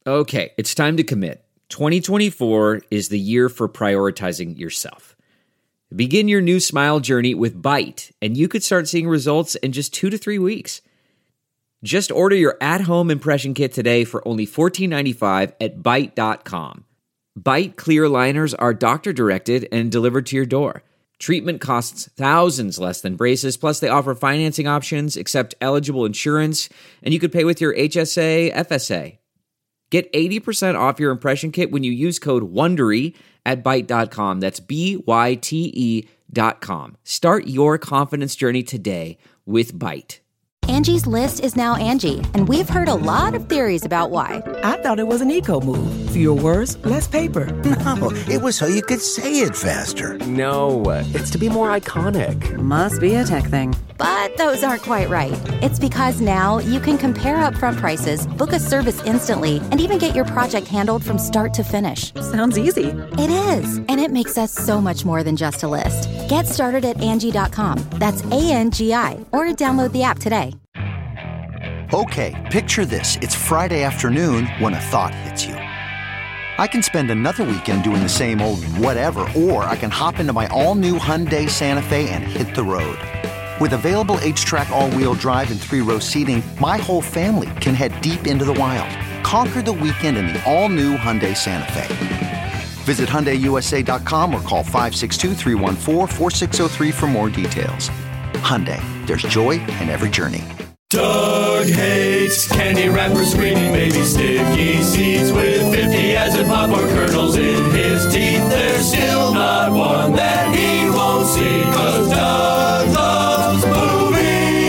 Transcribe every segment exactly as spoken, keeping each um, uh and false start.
Okay, it's time to commit. twenty twenty-four is the year for prioritizing yourself. Begin your new smile journey with Byte, and you could start seeing results in just two to three weeks. Just order your at-home impression kit today for only fourteen ninety-five at byte dot com. Byte clear aligners are doctor-directed and delivered to your door. Treatment costs thousands less than braces, plus they offer financing options, accept eligible insurance, and you could pay with your H S A, F S A. Get eighty percent off your impression kit when you use code WONDERY at byte dot com. That's B Y T E dot com. Start your confidence journey today with Byte. Angie's List is now Angie, and we've heard a lot of theories about why. I thought it was an eco move. Fewer words, less paper. No, it was so you could say it faster. No, it's to be more iconic. Must be a tech thing. But those aren't quite right. It's because now you can compare upfront prices, book a service instantly, and even get your project handled from start to finish. Sounds easy. It is, and it makes us so much more than just a list. Get started at Angie dot com. That's A N G I, or download the app today. Okay, picture this. It's Friday afternoon when a thought hits you. I can spend another weekend doing the same old whatever, or I can hop into my all-new Hyundai Santa Fe and hit the road. With available H-Track all-wheel drive and three-row seating, my whole family can head deep into the wild. Conquer the weekend in the all-new Hyundai Santa Fe. Visit Hyundai U S A dot com or call five six two, three one four, four six zero three for more details. Hyundai, there's joy in every journey. Doug hates candy wrappers, screaming baby sticky seeds with fifty acid popcorn kernels in his teeth. There's still not one that he won't see, 'cause Doug loves movies.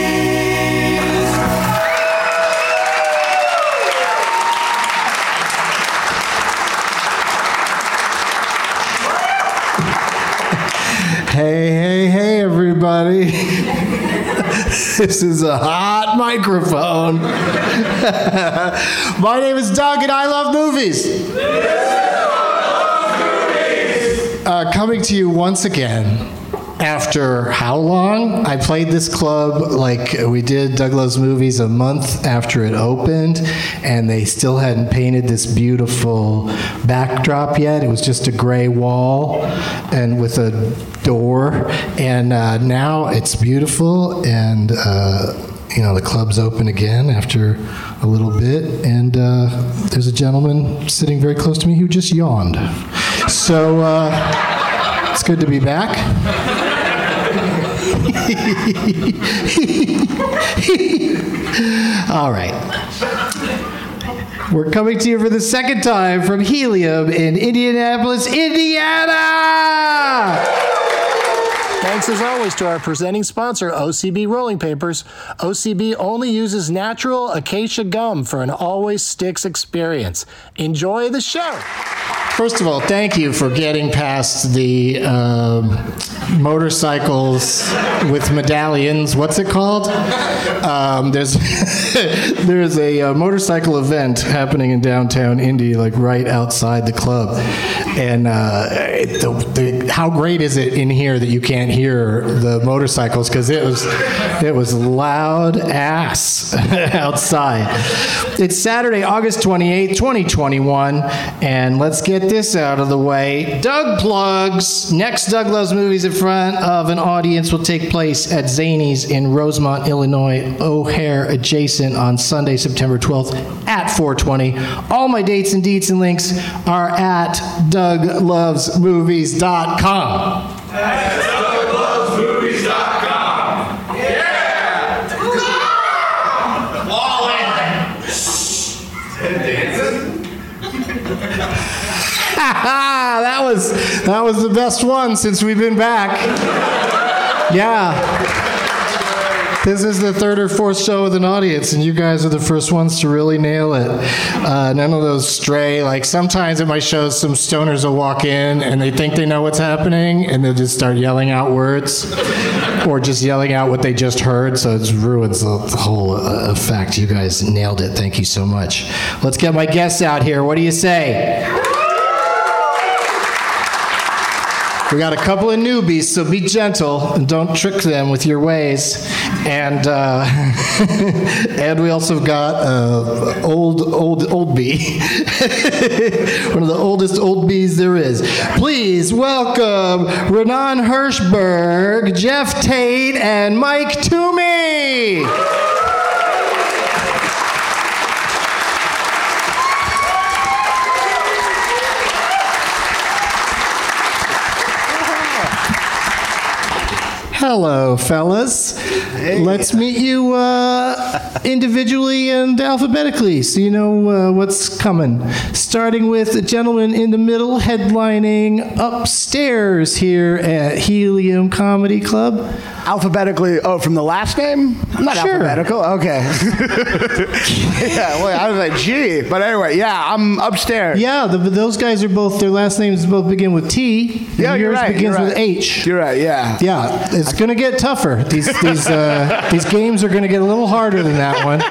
Hey, hey, hey, everybody. This is a hot microphone. My name is Doug, and I love movies. Uh, coming to you once again after how long? I played this club like we did Doug Loves Movies a month after it opened, and they still hadn't painted this beautiful backdrop yet. It was just a gray wall and with a door, and uh, now it's beautiful, and uh, you know, the club's open again after a little bit, and uh, there's a gentleman sitting very close to me who just yawned. So uh, it's good to be back. All right. We're coming to you for the second time from Helium in Indianapolis, Indiana! Thanks as always to our presenting sponsor, O C B Rolling Papers. O C B only uses natural acacia gum for an always sticks experience. Enjoy the show. First of all, thank you for getting past the um, motorcycles with medallions. What's it called? Um, there's there's a, a motorcycle event happening in downtown Indy, like right outside the club. And uh, the, the, how great is it in here that you can't hear the motorcycles, because it was it was loud ass outside. It's Saturday, August twenty-eighth, twenty twenty-one, and let's get this out of the way. Doug plugs. Next Doug Loves Movies in front of an audience will take place at Zany's in Rosemont, Illinois, O'Hare adjacent on Sunday, September twelfth at four twenty. All my dates and deets and links are at doug loves movies dot com. That's doug loves movies dot com. Yeah! that was that was the best one since we've been back. Yeah. This is the third or fourth show with an audience, and you guys are the first ones to really nail it. Uh, none of those stray, like sometimes at my shows, some stoners will walk in and they think they know what's happening, and they'll just start yelling out words, or just yelling out what they just heard, so it ruins the, the whole uh, effect. You guys nailed it. Thank you so much. Let's get my guests out here. What do you say? We got a couple of newbies, so be gentle and don't trick them with your ways. and uh, and we also got uh, old old old bee, one of the oldest old bees there is. Please welcome Renan Hirschberg, Jeff Tate, and Mike Toomey. Hello, fellas. Hey. Let's meet you uh, individually and alphabetically so you know uh, what's coming. Starting with the gentleman in the middle, headlining Upstairs here at Helium Comedy Club. Alphabetically, oh, from the last name? I'm not sure. alphabetical. Okay. Yeah, well, I was like, gee. But anyway, yeah, I'm Upstairs. Yeah, the, both guys are both, their last names both begin with T. Yeah, yours you're right. begins you're right. with H. You're right, yeah. Yeah, it's going to get tougher. These these uh, these games are going to get a little harder than that one.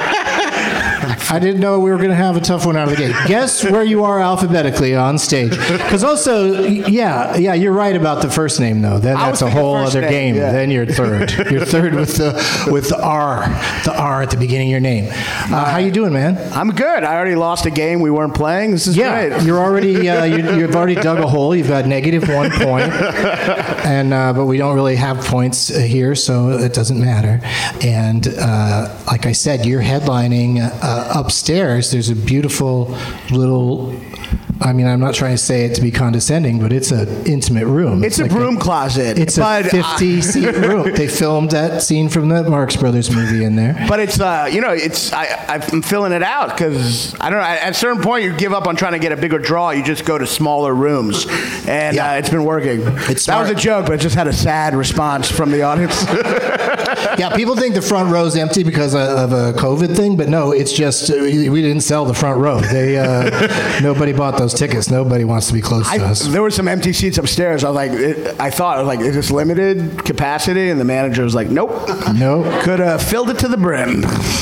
I didn't know we were going to have a tough one out of the gate. Guess where you are alphabetically on stage. Because also, yeah, yeah, you're right about the first name, though. Then that's a whole other name, game. Yeah. Then you're third. You're third with the with the R, the R at the beginning of your name. Uh, how you doing, man? I'm good. I already lost a game we weren't playing. This is yeah, great. You're already uh, you, you've already dug a hole. You've got negative one point, and uh, but we don't really have points uh, here, so it doesn't matter. And uh, like I said, you're headlining uh, Upstairs. There's a beautiful little, I mean, I'm not trying to say it to be condescending, but it's an intimate room. It's, it's a like broom a, closet. It's a fifty-seat room. They filmed that scene from the Marx Brothers movie in there. But it's, uh, you know, it's I, I'm filling it out because, I don't know, at a certain point you give up on trying to get a bigger draw. You just go to smaller rooms. And yeah. uh, it's been working. It's that was a joke, but it just had a sad response from the audience. Yeah, people think the front row's empty because of a COVID thing, but no, it's just, uh, we didn't sell the front row. They uh, Nobody bought those tickets. Nobody wants to be close I, to us. There were some empty seats upstairs. I was like, it, I thought, I was like, is this limited capacity? And the manager was like, nope. Nope. Could have filled it to the brim.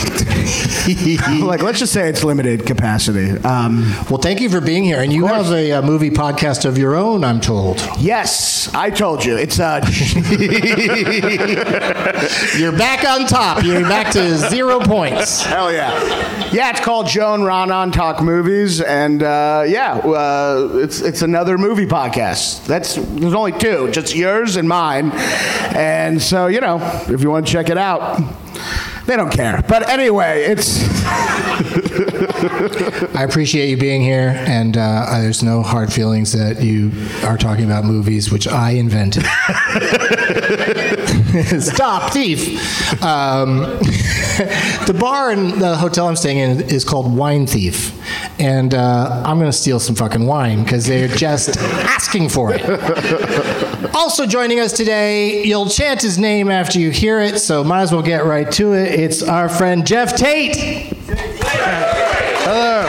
Like, let's just say it's limited capacity. Um, well, thank you for being here. And you have a, a movie podcast of your own, I'm told. Yes, I told you. It's uh You're back on top. You're back to zero points. Hell yeah. Yeah, it's called Joe and Ronan Talk Movies, and uh, yeah, uh, it's it's another movie podcast. That's there's only two, just yours and mine. And so, you know, if you want to check it out, they don't care. But anyway, it's... I appreciate you being here, and uh, there's no hard feelings that you are talking about movies, which I invented. Stop, thief! Um, the bar in the hotel I'm staying in is called Wine Thief, and uh, I'm going to steal some fucking wine because they're just asking for it. Also joining us today, you'll chant his name after you hear it, so might as well get right to it. It's our friend Jeff Tate. Hello.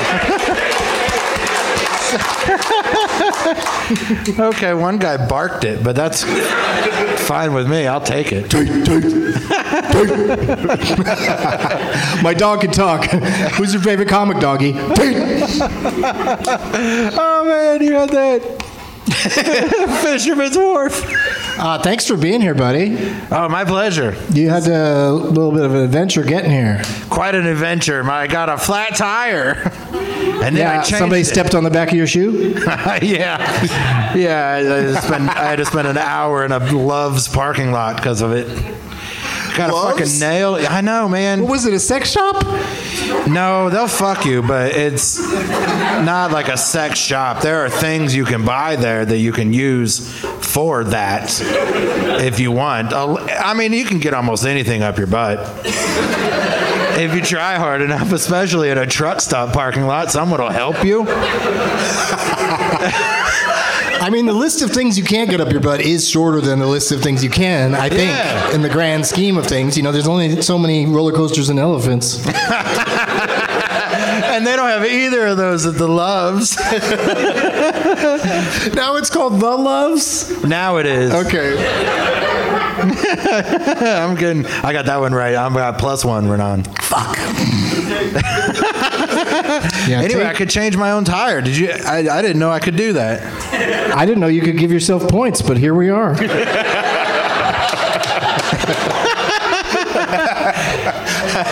Okay, one guy barked it, but that's fine with me. I'll take it. Tate, Tate, Tate. My dog can talk. Who's your favorite comic, doggy? Tate. Oh, man, you had that. Fisherman's Wharf. Uh, thanks for being here, buddy. Oh, my pleasure. You had a little bit of an adventure getting here. Quite an adventure. I got a flat tire. And then yeah, I changed somebody it. stepped on the back of your shoe? yeah. Yeah, I, I, spent, I had to spend an hour in a Love's parking lot because of it. Got Love's? a fucking nail. I know, man. What was it, a sex shop? No, they'll fuck you, but it's not like a sex shop. There are things you can buy there that you can use for that if you want. I mean, you can get almost anything up your butt. If you try hard enough, especially in a truck stop parking lot, someone will help you. I mean, the list of things you can't get up your butt is shorter than the list of things you can, I think, yeah. in the grand scheme of things. You know, there's only so many roller coasters and elephants. And they don't have either of those at the Loves. Now it's called The Loves? Now it is. Okay. I'm getting, I got that one right. I'm got plus one, Renan. Fuck. Yeah, anyway, take, I could change my own tire. Did you? I, I didn't know I could do that. I didn't know you could give yourself points, but here we are.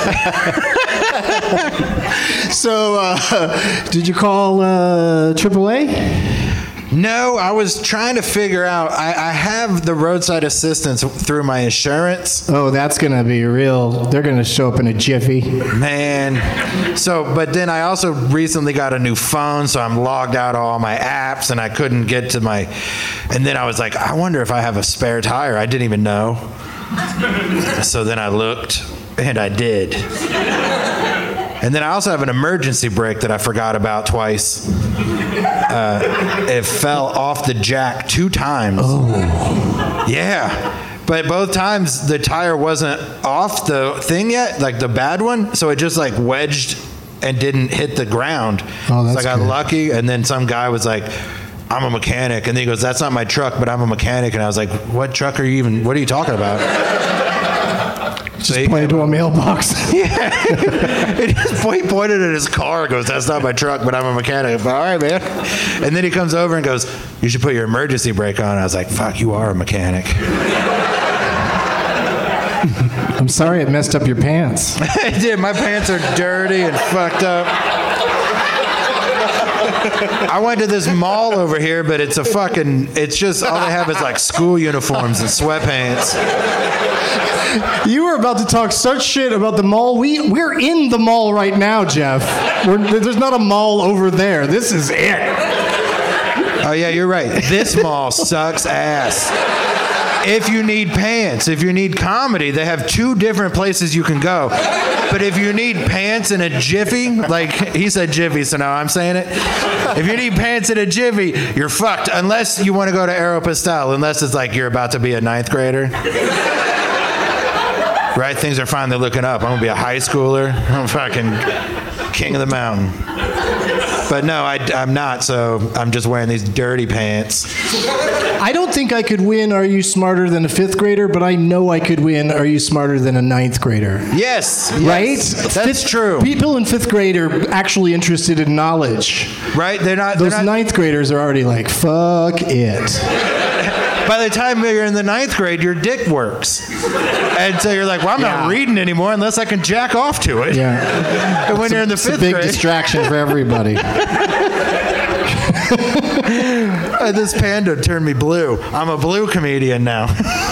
So, uh, did you call uh, triple A? No, I was trying to figure out. I, I have the roadside assistance through my insurance. Oh, that's going to be real. They're going to show up in a jiffy. Man. So, but then I also recently got a new phone, so I'm logged out of all my apps, and I couldn't get to my. And then I was like, I wonder if I have a spare tire. I didn't even know. So then I looked, and I did. And then I also have an emergency brake that I forgot about twice. Uh, it fell off the jack two times. Oh. Yeah. But both times the tire wasn't off the thing yet, like the bad one. So it just like wedged and didn't hit the ground. Oh, that's so I got good. lucky. And then some guy was like, I'm a mechanic. And then he goes, that's not my truck, but I'm a mechanic. And I was like, what truck are you even, what are you talking about? Just so pointed to a mailbox. Yeah. He just he pointed at his car and goes, that's not my truck, but I'm a mechanic. But, all right, man. And then he comes over and goes, you should put your emergency brake on. I was like, fuck, you are a mechanic. I'm sorry it messed up your pants. It did. My pants are dirty and fucked up. I went to this mall over here, but it's a fucking, it's just, all they have is like school uniforms and sweatpants. You were about to talk such shit about the mall. We, we're in the mall right now, Jeff. We're, there's not a mall over there. This is it. Oh, yeah, you're right. This mall sucks ass. If you need pants, if you need comedy, they have two different places you can go. But if you need pants in a jiffy, like he said jiffy, so now I'm saying it. If you need pants in a jiffy, you're fucked. Unless you want to go to Aeropostale, unless it's like you're about to be a ninth grader. Right? Things are finally looking up. I'm going to be a high schooler. I'm fucking king of the mountain. But no, I, I'm not, so I'm just wearing these dirty pants. I don't think I could win Are You Smarter Than a Fifth Grader, but I know I could win Are You Smarter Than a Ninth Grader. Yes. Right? Yes, that's fifth, true. People in fifth grade are actually interested in knowledge. Right? They're not. Those they're not, ninth graders are already like, fuck it. By the time you're in the ninth grade, your dick works. And so you're like, well, I'm yeah. not reading anymore unless I can jack off to it. Yeah. And when it's you're a, in the it's fifth a big grade. distraction for everybody. Uh, this panda turned me blue. I'm a blue comedian now.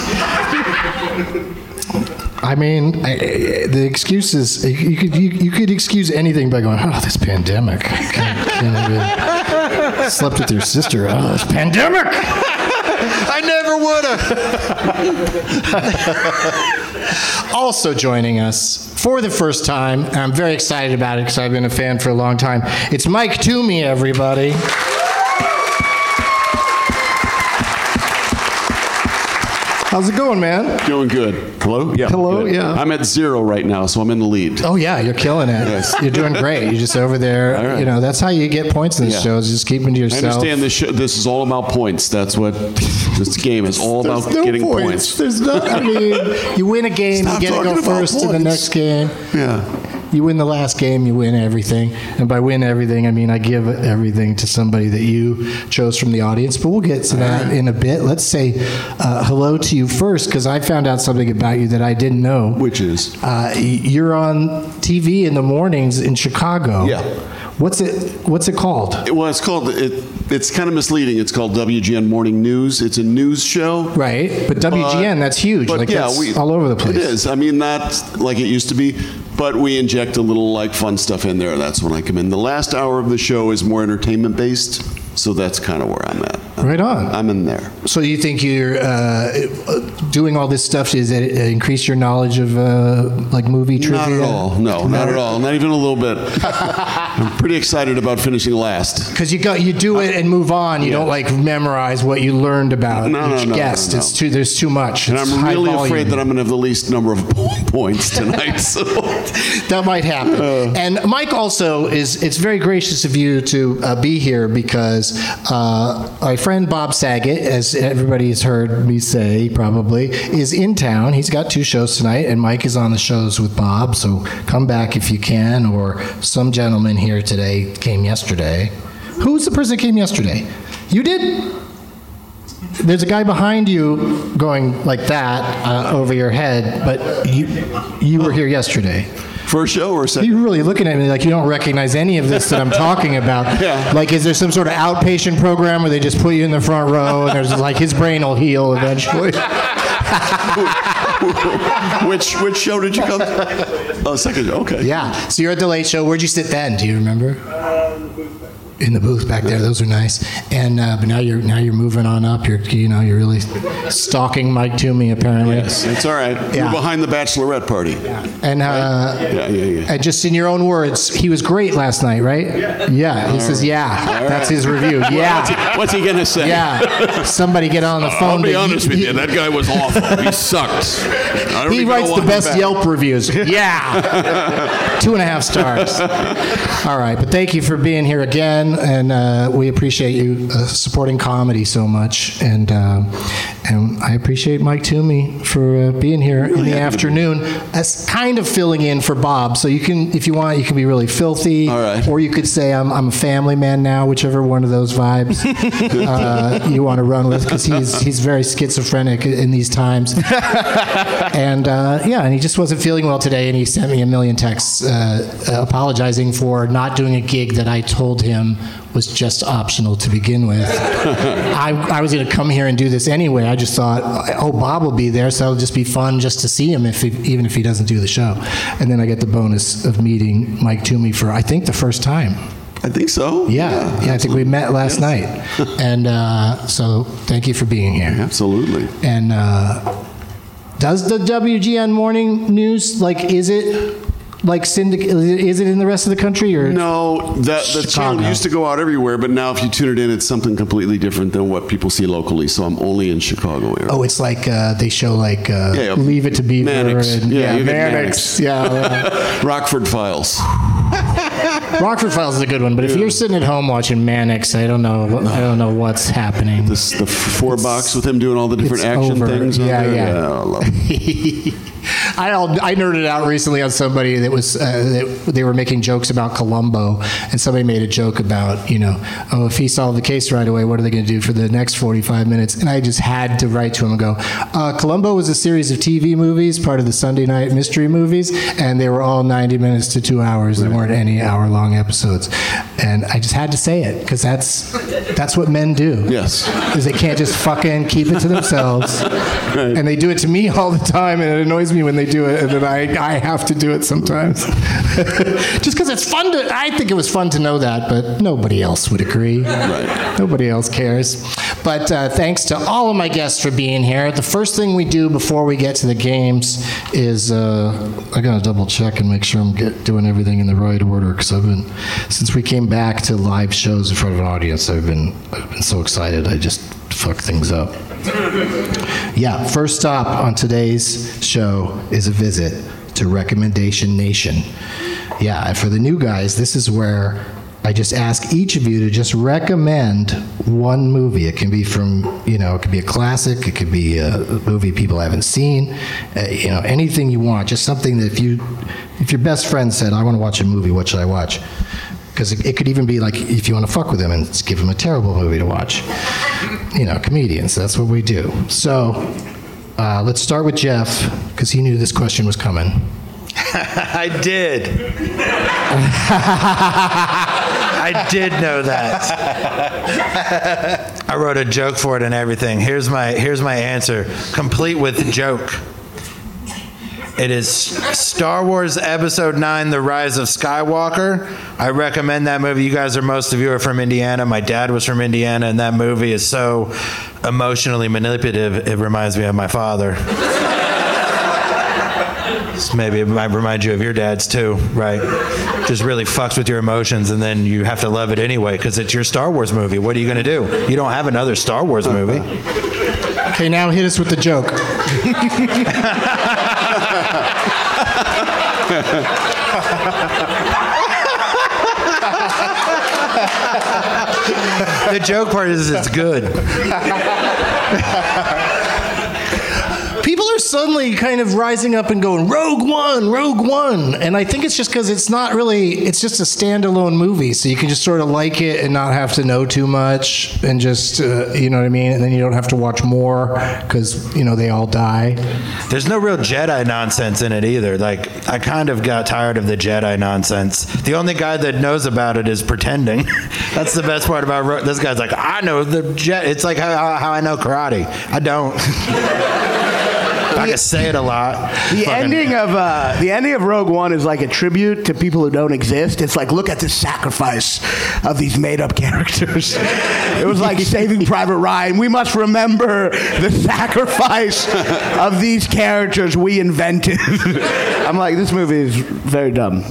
I mean, I, the excuses, you could you, you could excuse anything by going, oh, this pandemic. Can't, can't even slept with your sister. Oh, this pandemic. I never would have. Also joining us for the first time, and I'm very excited about it because I've been a fan for a long time, it's Mike Toomey, everybody. How's it going, man? Going good. Hello? Yeah. Hello, good. yeah. I'm at zero right now, so I'm in the lead. Oh, yeah, you're killing it. Yes. You're doing great. You're just over there. All right. You know, that's how you get points in the Yeah. shows, just keep them to I yourself. understand this, show, this is all about points. That's what this game is all about, There's no getting points. points. There's no, I mean, you win a game, Stop you get to go talking about first to the points. next game. Yeah. You win the last game, you win everything. And by win everything, I mean I give everything to somebody that you chose from the audience. But we'll get to that in a bit. Let's say uh, hello to you first, because I found out something about you that I didn't know. Which is? Uh, you're on T V in the mornings in Chicago. Yeah. What's it What's it called? Well, it's called, it, it's kind of misleading. It's called W G N Morning News. It's a news show. Right. But W G N, But- that's huge. But Like, yeah, that's we, all over the place. It is. I mean, not like it used to be, but we inject a little like fun stuff in there. That's when I come in. The last hour of the show is more entertainment based, so that's kind of where I'm at. Right on. I'm in there. So you think you're uh, doing all this stuff, does it increase your knowledge of uh, like movie trivia? Not at all. No, not at all. Not even a little bit. I'm pretty excited about finishing last. Because you go, you do it and move on. You Yeah. don't like memorize what you learned about No, no, each no, guest. no, no. It's too. There's too much. And It's I'm high really volume. afraid that I'm going to have the least number of points tonight. So that might happen. Uh. And Mike also is. It's very gracious of you to uh, be here because uh, my friend Bob Saget, as everybody has heard me say probably, is in town. He's got two shows tonight, and Mike is on the shows with Bob. So come back if you can. Or some gentleman here today came yesterday. Who's the person that came yesterday? You did? There's a guy behind you going like that uh, over your head, but you you were here yesterday. First show or second? You're really looking at me like you don't recognize any of this that I'm talking about. Yeah. Like, is there some sort of outpatient program where they just put you in the front row and there's like his brain will heal eventually? which which show did you come to? Oh, second show. Okay. Yeah. So you're at the Late Show. Where'd you sit then? Do you remember? In the booth back there. Those are nice. And uh, but now you're now you're moving on up. You're you know you're really stalking Mike Toomey apparently. Yes, it's all right. Yeah. We're behind the bachelorette party. Yeah. And uh, yeah, yeah, yeah. And just in your own words, he was great last night, right? Yeah. Yeah. He all says, right. "Yeah." All That's right. his review. Yeah. What's he, what's he gonna say? Yeah. Somebody get on the phone. I'll be to, honest he, with you. That guy was awful. He sucked. I don't he even writes know the why best I'm back. Yelp reviews. Yeah. Two and a half stars. All right, but thank you for being here again, and uh, we appreciate you uh, supporting comedy so much, and uh, and I appreciate Mike Toomey for uh, being here really in the afternoon, as kind of filling in for Bob. So you can, if you want, you can be really filthy, all right. Or you could say I'm I'm a family man now, whichever one of those vibes uh, you want to run with, because he's he's very schizophrenic in these times, and uh, yeah, and he just wasn't feeling well today, and he sent me a million texts uh, apologizing for not doing a gig that I told him was just optional to begin with. I, I was going to come here and do this anyway. I just thought, oh, Bob will be there, so it'll just be fun just to see him, if he, even if he doesn't do the show. And then I get the bonus of meeting Mike Toomey for, I think, the first time. I think so. Yeah, yeah, yeah I think we met last yes. night. And uh, so thank you for being here. Absolutely. And uh, does the W G N Morning News, like, is it... Like syndicate, is it in the rest of the country or no? That the channel used to go out everywhere, but now if you tune it in, it's something completely different than what people see locally. So I'm only in Chicago area. Oh, it's like uh, they show like uh, yeah, yeah. Leave It to Beaver. Mannix. And, yeah, yeah, Mannix. Mannix. Yeah. Rockford Files. Rockford Files is a good one, but if yeah. you're sitting at home watching Mannix, I don't know. I don't know what's happening. This, the four it's, box with him doing all the different action over. things. Yeah, yeah, yeah. yeah. I love it. I I nerded out recently on somebody that was uh, that they were making jokes about Columbo, and somebody made a joke about, you know, oh, if he solved the case right away, what are they going to do for the next forty-five minutes? And I just had to write to him and go, uh, Columbo was a series of T V movies, part of the Sunday night mystery movies, and they were all ninety minutes to two hours. Right. There weren't any hour-long episodes, and I just had to say it because that's that's what men do. Yes, is they can't just fucking keep it to themselves, right. And they do it to me all the time, and it annoys me when they do it, and then I, I have to do it sometimes. Just because it's fun to, I think it was fun to know that, but nobody else would agree. Right. Nobody else cares. But uh, thanks to all of my guests for being here. The first thing we do before we get to the games is, uh, I gotta double check and make sure I'm get, doing everything in the right order, because I've been, since we came back to live shows in front of an audience, I've been, I've been so excited, I just fuck things up. Yeah, first stop on today's show is a visit to Recommendation Nation. Yeah, and for the new guys, this is where I just ask each of you to just recommend one movie. It can be from, you know, it could be a classic, it could be a movie people haven't seen, uh, you know, anything you want. Just something that if you, if your best friend said, I want to watch a movie, what should I watch? Because it, it could even be like, if you want to fuck with them and give them a terrible movie to watch. You know, comedians, that's what we do. So, uh, let's start with Jeff, because he knew this question was coming. I did. I did know that. I wrote a joke for it and everything. Here's my here's my answer, complete with joke. It is Star Wars Episode nine, The Rise of Skywalker. I recommend that movie. You guys are, most of you are from Indiana. My dad was from Indiana, and that movie is so emotionally manipulative, it reminds me of my father. So maybe it might remind you of your dad's too, right? Just really fucks with your emotions, and then you have to love it anyway, because it's your Star Wars movie. What are you going to do? You don't have another Star Wars movie. Okay, now hit us with the joke. The joke part is it's good. people are suddenly kind of rising up and going, Rogue One, Rogue One. And I think it's just because it's not really, it's just a standalone movie. So you can just sort of like it and not have to know too much and just, uh, you know what I mean? And then you don't have to watch more because, you know, they all die. There's no real Jedi nonsense in it either. Like, I kind of got tired of the Jedi nonsense. The only guy that knows about it is pretending. That's the best part about Ro- this guy's like, I know the Jedi. It's like how, how I know karate. I don't. I can say it a lot. The Fucking- ending of uh, the ending of Rogue One is like a tribute to people who don't exist. It's like, look at the sacrifice of these made-up characters. It was like Saving Private Ryan. We must remember the sacrifice of these characters we invented. I'm like, this movie is very dumb.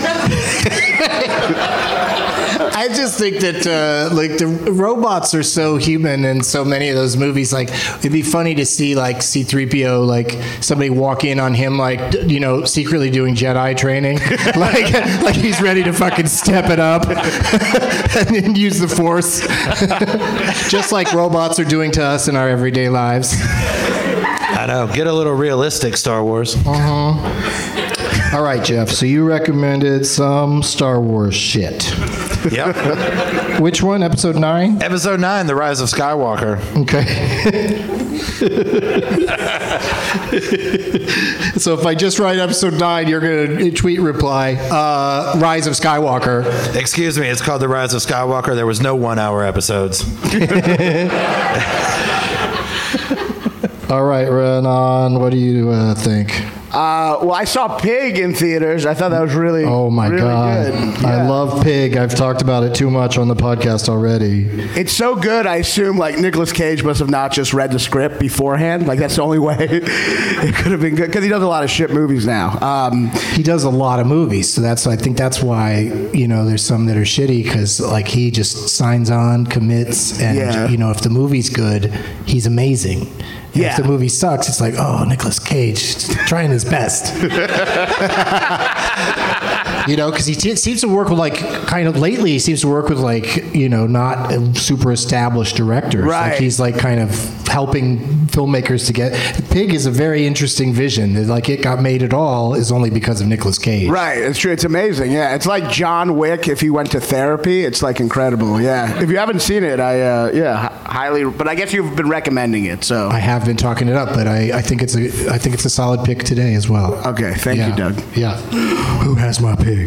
I just think that uh, like the robots are so human in so many of those movies. Like it'd be funny to see like C three P O, like somebody walk in on him, like d- you know, secretly doing Jedi training, like like he's ready to fucking step it up and then use the Force, just like robots are doing to us in our everyday lives. I know. Get a little realistic, Star Wars. Uh huh. All right, Jeff. So you recommended some Star Wars shit. Yep. Which one? Episode nine? Episode nine, The Rise of Skywalker. Okay. So if I just write episode nine, you're going to tweet reply, uh, Rise of Skywalker. Excuse me, it's called The Rise of Skywalker. There was no one-hour episodes. All right, Renan, what do you uh, think? Uh, well, I saw Pig in theaters. I thought that was really, oh my really God. good. I Yeah. love Pig. I've talked about it too much on the podcast already. It's so good, I assume, like, Nicolas Cage must have not just read the script beforehand. Like, that's the only way it could have been good, because he does a lot of shit movies now. Um, he does a lot of movies, so that's I think that's why, you know, there's some that are shitty, because, like, he just signs on, commits, and, Yeah. you know, if the movie's good, he's amazing. And Yeah. if the movie sucks, it's like, oh, Nicolas Cage trying his best. You know, because he t- seems to work with, like, kind of lately, he seems to work with, like, you know, not super established directors. Right. Like, he's, like, kind of helping filmmakers to get. Pig is a very interesting vision. Like, it got made at all is only because of Nicolas Cage. right, it's true. It's amazing. Yeah, it's like John Wick if he went to therapy. It's, like, incredible. Yeah. If you haven't seen it, I, uh, yeah, h- highly, but I guess you've been recommending it, so. I have been talking it up, but I, I think it's a I think it's a solid pick today as well. Okay, thank Yeah. you, Doug. Yeah. Who has my pig?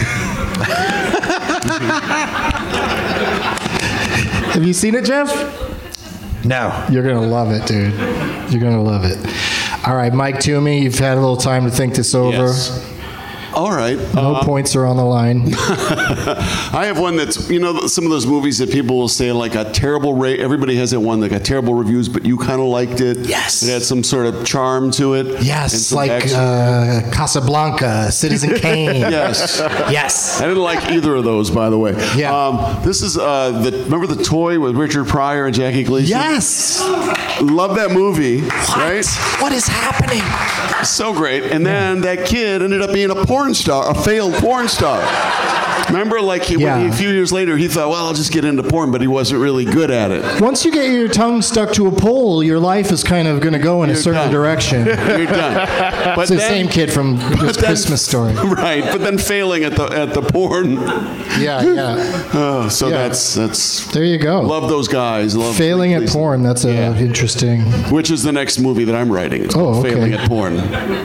Have you seen it, Jeff? No. You're gonna love it, dude. You're gonna love it. All right, Mike Toomey, you've had a little time to think this over. Yes. All right. No Uh, points are on the line. I have one that's, you know, some of those movies that people will say like a terrible rate. Everybody has that one that got terrible reviews, but you kind of liked it. Yes. It had some sort of charm to it. and Yes, some like action. uh, Casablanca, Citizen Kane. Yes. Yes. I didn't like either of those, by the way. Yeah. Um, this is uh, the remember the Toy with Richard Pryor and Jackie Gleason. Yes. Love that movie. Right. What is happening? So great. And then that kid ended up being a porn star, a failed porn star. Remember, like he, Yeah. when he, a few years later, he thought, well, I'll just get into porn, but he wasn't really good at it. Once you get your tongue stuck to a pole, your life is kind of going to go in a You're certain done. direction. You're done. But It's the then- same kid from but this then- Christmas Story. Right, but then failing at the at the porn. Yeah, yeah. Oh, so Yeah. that's that's. There you go. Love those guys. Love Failing at Gleason. porn. That's a Yeah. interesting. Which is the next movie that I'm writing. It's Oh, called okay. Failing at Porn.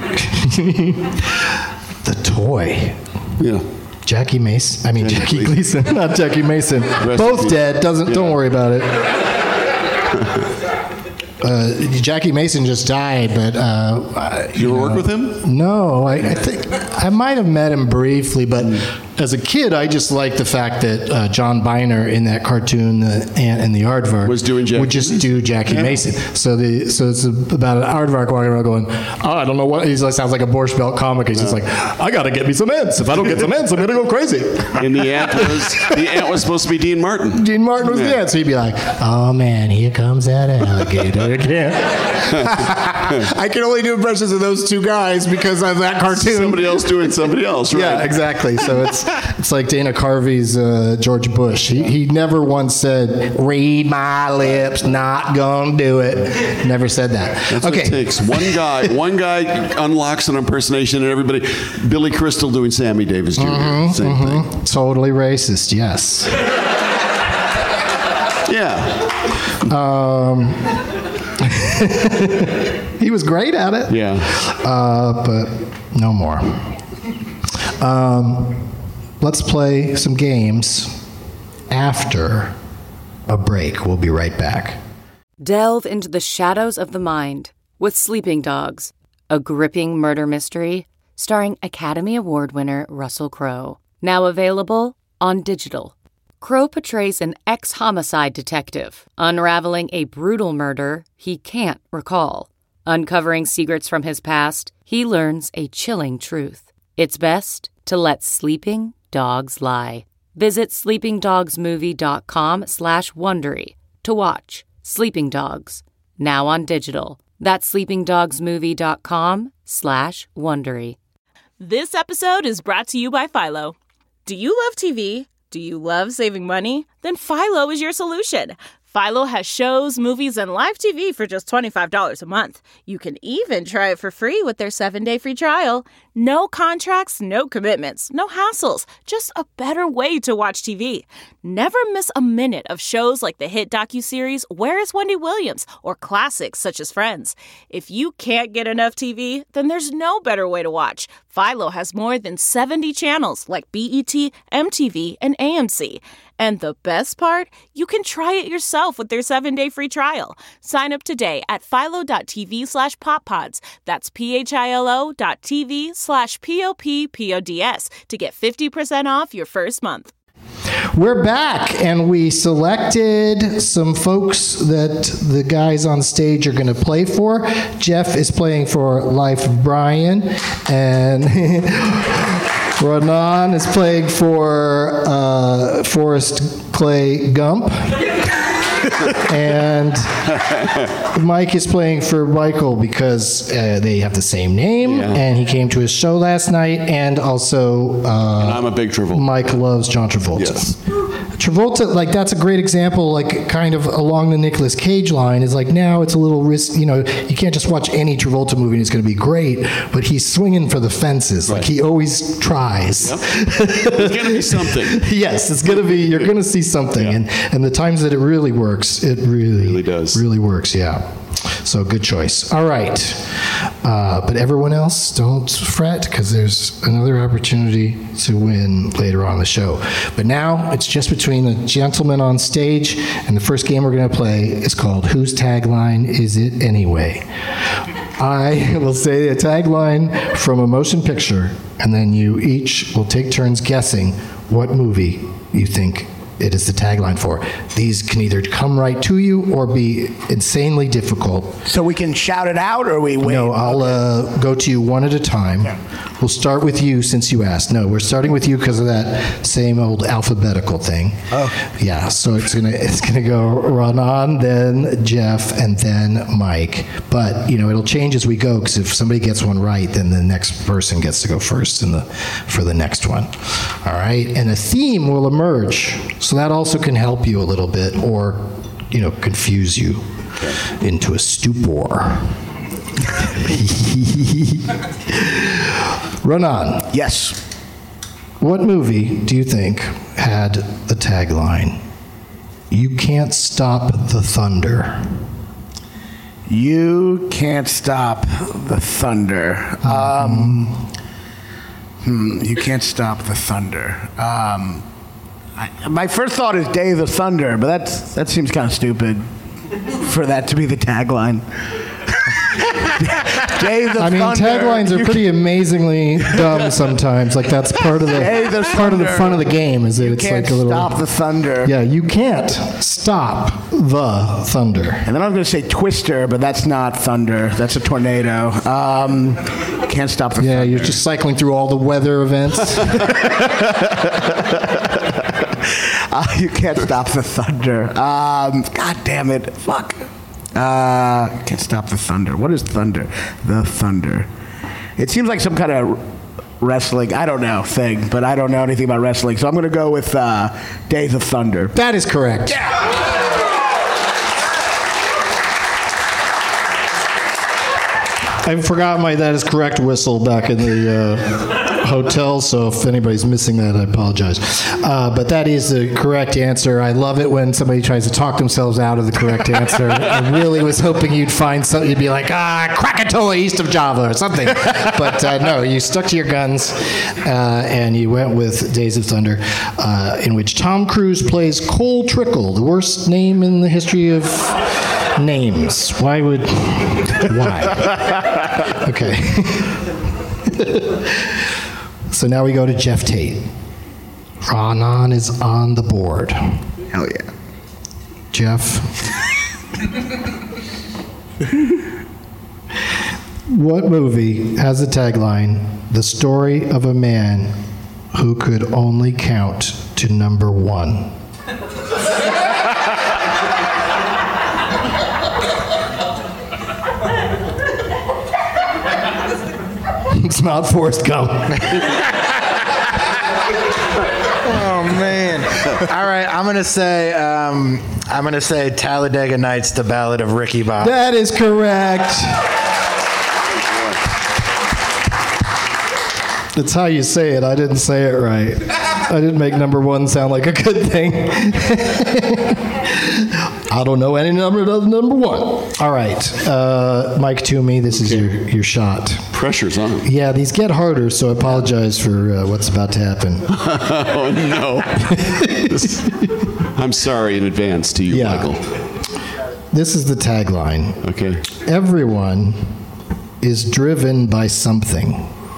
The Toy. Yeah. Jackie Mason. I mean Jackie Jackie Gleason, not Jackie Mason. Rest Both in peace. dead. Doesn't. Yeah. Don't worry about it. Uh, Jackie Mason just died, but uh, Did you ever work with him? No, I, I think I might have met him briefly, but as a kid, I just liked the fact that uh, John Biner in that cartoon, The Ant and the Aardvark, Was doing Jackie would just do Jackie Yeah. Mason. So the so it's about an aardvark walking around going, oh, I don't know what. He like, sounds like a Borscht Belt comic. He's just like, I gotta get me some ants. If I don't get some ants, I'm gonna go crazy. And the ant was the ant was supposed to be Dean Martin. Dean Martin was the Yeah. ant, so he'd be like, oh man, here comes that alligator again. I can only do impressions of those two guys because of that cartoon. Somebody else doing somebody else, right? Yeah, exactly. So it's It's like Dana Carvey's uh, George Bush. He, he never once said, read my lips, not gonna do it. Never said that. That's okay. what it takes. One guy, one guy unlocks an impersonation and everybody, Billy Crystal doing Sammy Davis Junior Mm-hmm, Same mm-hmm. thing. Totally racist, yes. Yeah. Um, he was great at it. Yeah. Uh, but no more. Um, let's play some games after a break. We'll be right back. Delve into the shadows of the mind with Sleeping Dogs, a gripping murder mystery starring Academy Award winner Russell Crowe. Now available on digital. Crowe portrays an ex-homicide detective, unraveling a brutal murder he can't recall. Uncovering secrets from his past, he learns a chilling truth. It's best to let sleeping dogs lie. Visit sleepingdogsmovie.com slash Wondery to watch Sleeping Dogs, now on digital. That's sleepingdogsmovie.com slash Wondery. This episode is brought to you by Philo. Do you love T V? Do you love saving money? Then Philo is your solution. Philo has shows, movies, and live T V for just twenty-five dollars a month. You can even try it for free with their seven-day free trial. No contracts, no commitments, no hassles. Just a better way to watch T V. Never miss a minute of shows like the hit docuseries Where is Wendy Williams? Or classics such as Friends. If you can't get enough T V, then there's no better way to watch. Philo has more than seventy channels like B E T, M T V, and A M C. And the best part? You can try it yourself with their seven-day free trial. Sign up today at philo.tv slash poppods. That's P-H-I-L-O dot TV slash P-O-P-P-O-D-S to get fifty percent off your first month. We're back, and we selected some folks that the guys on stage are going to play for. Jeff is playing for Life of Brian, and Ronan is playing for uh, Forrest Clay Gump. And Mike is playing for Michael because uh, they have the same name, yeah. And he came to his show last night, and also uh, and I'm a big Travolta. Mike loves John Travolta. Yes. Travolta, like, that's a great example, like, kind of along the Nicolas Cage line, is like, now it's a little risk, you know, you can't just watch any Travolta movie and it's going to be great, but he's swinging for the fences. Right. Like, he always tries. Yep. It's going to be something. Yes, it's going to be, you're going to see something. Yeah. And, and the times that it really works, it really, really does. Really works, yeah. So good choice. All right. Uh, but everyone else, don't fret, because there's another opportunity to win later on in the show. But now it's just between the gentlemen on stage, and the first game we're going to play is called Whose Tagline Is It Anyway? I will say a tagline from a motion picture, and then you each will take turns guessing what movie you think it is the tagline for. These can either come right to you or be insanely difficult. So we can shout it out, or we wait? No, I'll uh, go to you one at a time. Okay. We'll start with you since you asked. No, we're starting with you because of that same old alphabetical thing. Oh. Yeah, so it's gonna it's gonna go Ronan, then Jeff, and then Mike. But, you know, it'll change as we go, because if somebody gets one right, then the next person gets to go first in the for the next one. All right? And a theme will emerge. So that also can help you a little bit, or, you know, confuse you into a stupor. Ronan. Yes. What movie do you think had the tagline, "You can't stop the thunder"? You can't stop the thunder. Mm-hmm. Um, hmm, you can't stop the thunder. Um, I, my first thought is Day of the Thunder, but that's, that seems kind of stupid for that to be the tagline. Day of the I mean, Thunder. taglines are pretty amazingly dumb sometimes. Like, that's part of the, the part of the fun of the game. Is that you it's can't like a little stop the thunder. Yeah, you can't stop the thunder. And then I'm going to say Twister, but that's not thunder. That's a tornado. Um, can't stop the yeah, thunder. You're just cycling through all the weather events. uh, you can't stop the thunder. Um, God damn it! Fuck. Uh, can't stop the thunder. What is thunder? The thunder. It seems like some kind of wrestling, I don't know, thing, but I don't know anything about wrestling. So I'm going to go with uh, Days of Thunder. That is correct. Yeah. I forgot my that is correct whistle back in the uh, hotel, so if anybody's missing that, I apologize. Uh, but that is the correct answer. I love it when somebody tries to talk themselves out of the correct answer. I really was hoping you'd find something, you'd be like, ah, Krakatoa east of Java or something. But uh, no, you stuck to your guns, uh, and you went with Days of Thunder, uh, in which Tom Cruise plays Cole Trickle, the worst name in the history of names. Why would... Why? Okay. So now we go to Jeff Tate. Ranan is on the board. Hell yeah. Jeff. What movie has the tagline, "The story of a man who could only count to number one"? It's not Forrest Gump. Oh, man. All right, I'm going to say, um, I'm going to say Talladega Nights, The Ballad of Ricky Bobby. That is correct. That's how you say it. I didn't say it right. I didn't make number one sound like a good thing. I don't know any number other than number one. All right. Uh, Mike Toomey, this is your, your shot. Pressure's on. Yeah, these get harder, so I apologize for uh, what's about to happen. Oh, no. This, I'm sorry in advance to you, yeah. Michael. This is the tagline. Okay. Everyone is driven by something.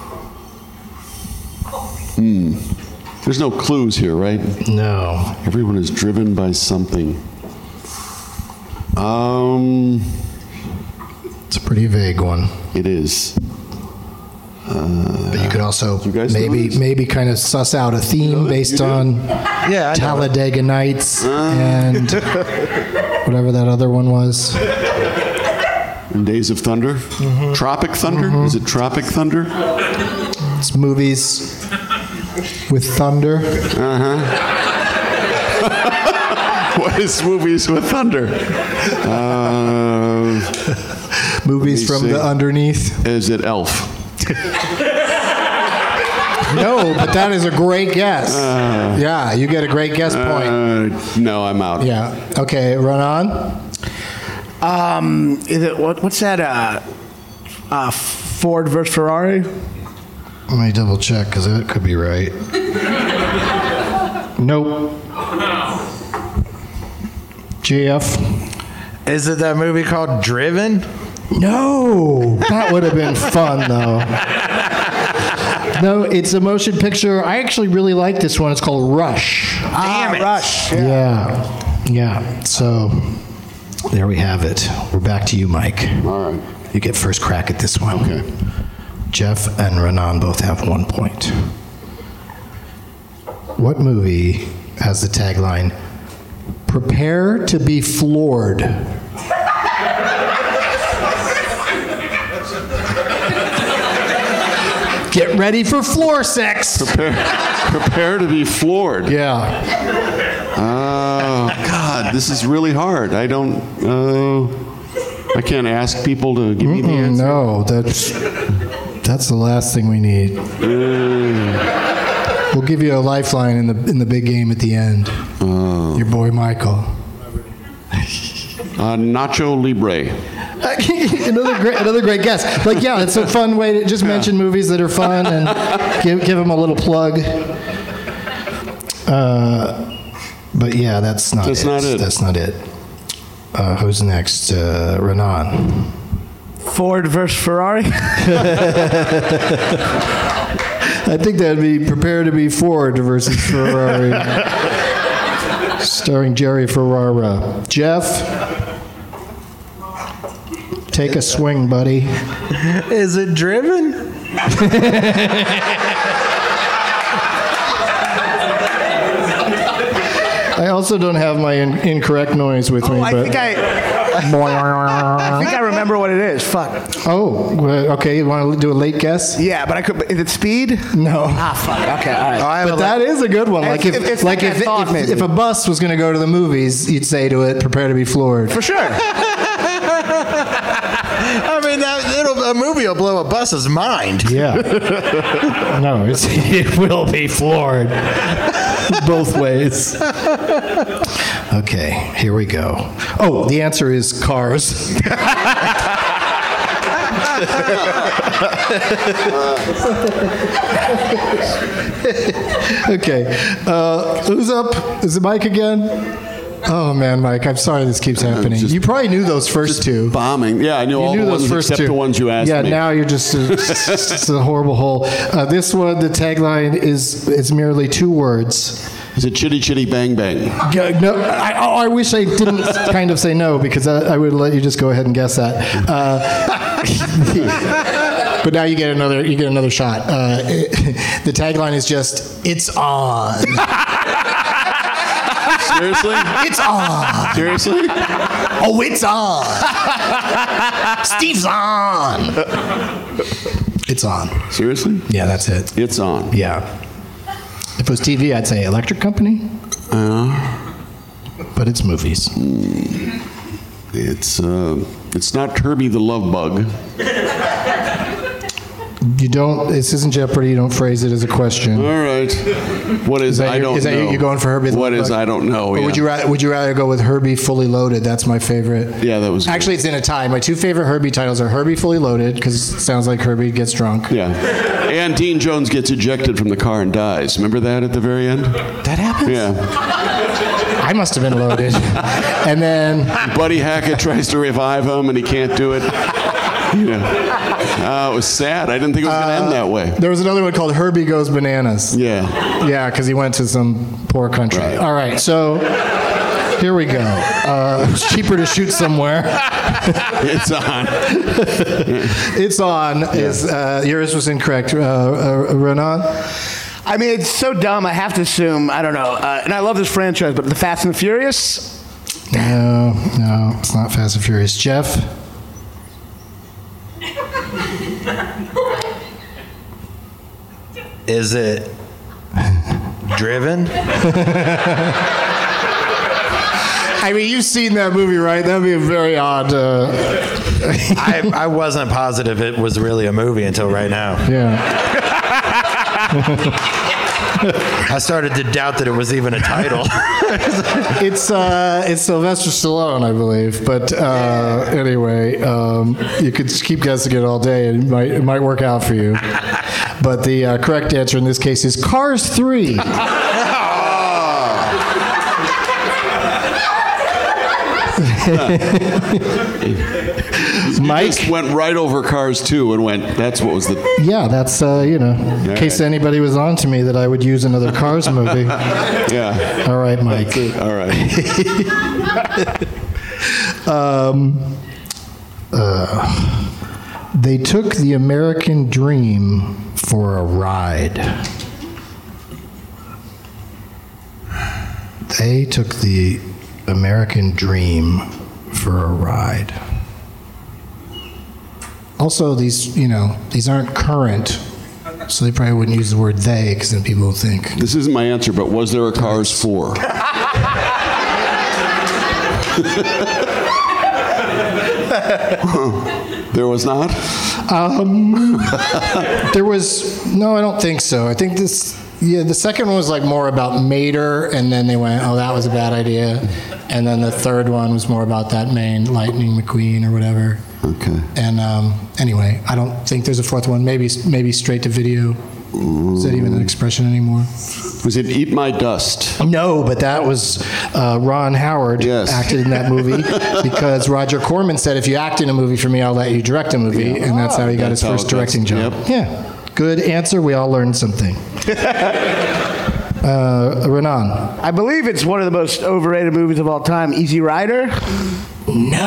Hmm. There's no clues here, right? No. Everyone is driven by something. Um, it's a pretty vague one. It is. Uh, but you could also you guys maybe maybe kind of suss out a theme you know based on yeah, Talladega Nights uh. and whatever that other one was. And Days of Thunder? Mm-hmm. Tropic Thunder? Mm-hmm. Is it Tropic Thunder? It's movies with thunder. Uh-huh. What is movies with thunder? Uh, movies from see. the underneath. Is it Elf? No, but that is a great guess. Uh, yeah, you get a great guess point. Uh, no, I'm out. Yeah. Okay, run on. Um, is it what? What's that? Uh, uh, Ford versus Ferrari. Let me double check because it could be right. Nope. G F. Is it that movie called Driven? No. That would have been fun, though. No, it's a motion picture. I actually really like this one. It's called Rush. Damn ah, it. Rush. Yeah. yeah. Yeah. So there we have it. We're back to you, Mike. All right. You get first crack at this one. Okay. Jeff and Ranan both have one point. What movie has the tagline, "Prepare to be floored"? Get ready for floor sex. Prepare, prepare to be floored. Yeah. Oh, God, this is really hard. I don't, uh, I can't ask people to give Mm-mm, me the answer. No, that's, that's the last thing we need. Uh, We'll give you a lifeline in the in the big game at the end. Uh, Your boy Michael. Uh, Nacho Libre. another great another great guess. Like, yeah, it's a fun way to just mention movies that are fun and give give them a little plug. Uh, but yeah, that's not that's it. Not it. That's not it. Uh, who's next? Uh, Ranan. Ford versus Ferrari. I think that'd be Prepare to be Ford versus Ferrari. Starring Jerry Ferrara. Jeff, take a swing, buddy. Is it Driven? I also don't have my in- incorrect noise with oh, me. I but think I. I think I remember what it is. Fuck. Oh, well, okay. You want to do a late guess? Yeah, but I could. Is it speed? No. Ah, fuck. Okay, all right. Oh, I have But a that is a good one. Like if, It's- it's like like if, I thought, if, maybe. if a bus was going to go to the movies, you'd say to it, "Prepare to be floored." For sure. I mean, that it'll, a movie will blow a bus's mind. Yeah. No, it's, it will be floored. Both ways. Okay, here we go. Oh, the answer is Cars. Okay, uh, who's up? Is it Mike again? Oh man, Mike, I'm sorry this keeps happening. just- you probably knew those first two. Bombing. Yeah, I knew You all knew the those ones first except two. the ones you asked yeah, me. now you're just a, it's a horrible hole. Uh, this one, the tagline is it's merely two words. Is it Chitty Chitty Bang Bang? Yeah, no, I, oh, I wish I didn't kind of say no because I, I would let you just go ahead and guess that. Uh, but now you get another you get another shot. Uh, the tagline is just "It's on." Seriously? It's on. Seriously? Oh, it's on. Steve's on. It's on. Seriously? Yeah, that's it. It's on. Yeah. If it was T V, I'd say electric company. Uh, but it's movies. It's uh, it's not Kirby the Love Bug. You don't. This isn't Jeopardy. You don't phrase it as a question. All right. What is, Is that I your- don't is that know. you going for Herbie the What Love is Bug? I don't know. Or yeah. would you rather? Would you rather go with Herbie Fully Loaded? That's my favorite. Yeah, that was good. Actually, it's in a tie. My two favorite Herbie titles are Herbie Fully Loaded because it sounds like Herbie gets drunk. Yeah. And Dean Jones gets ejected from the car and dies. Remember that at the very end? That happens. Yeah. I must have been loaded. And then Buddy Hackett tries to revive him and he can't do it. Yeah. Uh, it was sad. I didn't think it was going to end that way. there was another one called Herbie Goes Bananas. Yeah. Yeah, because he went to some poor country. Right. All right, so here we go. Uh, it's cheaper to shoot somewhere. It's on. It's on. Is uh, yours was incorrect, uh, uh, Renan? I mean, it's so dumb. I have to assume. I don't know. Uh, and I love this franchise, but the Fast and the Furious. No, no, it's not Fast and Furious. Jeff? Is it Driven? I mean, you've seen that movie, right? That'd be a very odd. Uh... I, I wasn't positive it was really a movie until right now. Yeah. I started to doubt that it was even a title. It's uh, it's Sylvester Stallone, I believe. But uh, anyway, um, you could keep guessing it all day, and it might it might work out for you. But the uh, correct answer in this case is Cars three. Mike just went right over Cars two and went. That's what was the. Yeah, that's uh, you know, in All case right. anybody was on to me that I would use another Cars movie. Yeah. All right, Mike. All right. um, uh, they took the American dream for a ride. They took the American dream for a ride. Also, these, you know, these aren't current, so they probably wouldn't use the word they, because then people will think. This isn't my answer, but was there a Cars four? There was not? Um, there was, no, I don't think so. I think this, yeah, the second one was like more about Mater, and then they went, oh, that was a bad idea. And then the third one was more about that main Lightning McQueen or whatever. Okay. And um, anyway, I don't think there's a fourth one. Maybe maybe straight to video. Is that even an expression anymore? Was it Eat My Dust? No, but that was uh, Ron Howard Yes. acted in that movie because Roger Corman said, if you act in a movie for me, I'll let you direct a movie. Yeah. And that's how he got That's his how- first directing job. that's- Yeah. Good answer. We all learned something. uh, Renan. I believe it's one of the most overrated movies of all time. Easy Rider.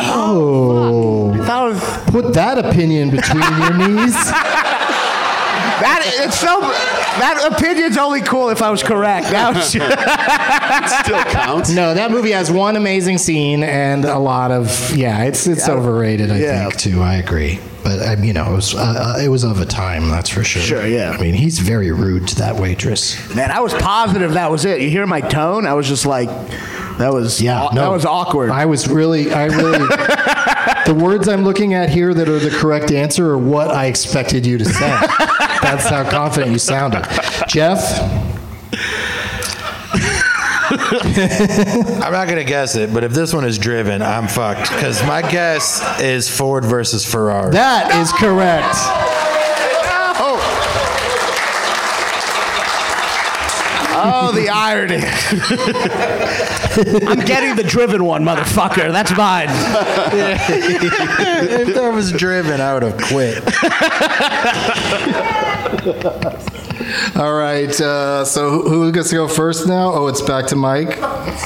No. That was. Put that opinion between your knees. That it's so. That opinion's only cool if I was correct. That was, still counts. No, that movie has one amazing scene and a lot of yeah. It's it's Yeah. overrated, I Yeah. think too. I agree, but I, you know, it was uh, it was of a time, that's for sure. Sure, yeah. I mean, he's very rude to that waitress. Man, I was positive that was it. You hear my tone? I was just like, that was Yeah, aw- no, that was awkward. I was really, I really. The words I'm looking at here that are the correct answer are what I expected you to say. That's how confident you sounded, Jeff. I'm not gonna guess it, but if this one is driven, I'm fucked. Because my guess is Ford versus Ferrari. That is correct. Oh, the irony. I'm getting the driven one, motherfucker. That's mine. If that was driven, I would have quit. All right, uh, so who, who gets to go first now? Oh, it's back to Mike.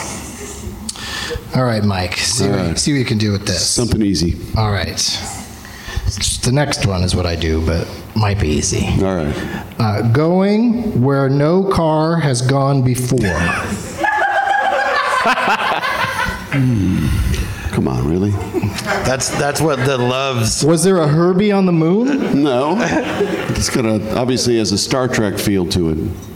All right, Mike, see, All what, right. see what you can do with this. Something easy. All right. The next one is what I do, but might be easy. All right. Uh, going where no car has gone before. Come on, really? That's that's what the loves. Was there a Herbie on the moon? No. It's got a obviously has a Star Trek feel to it.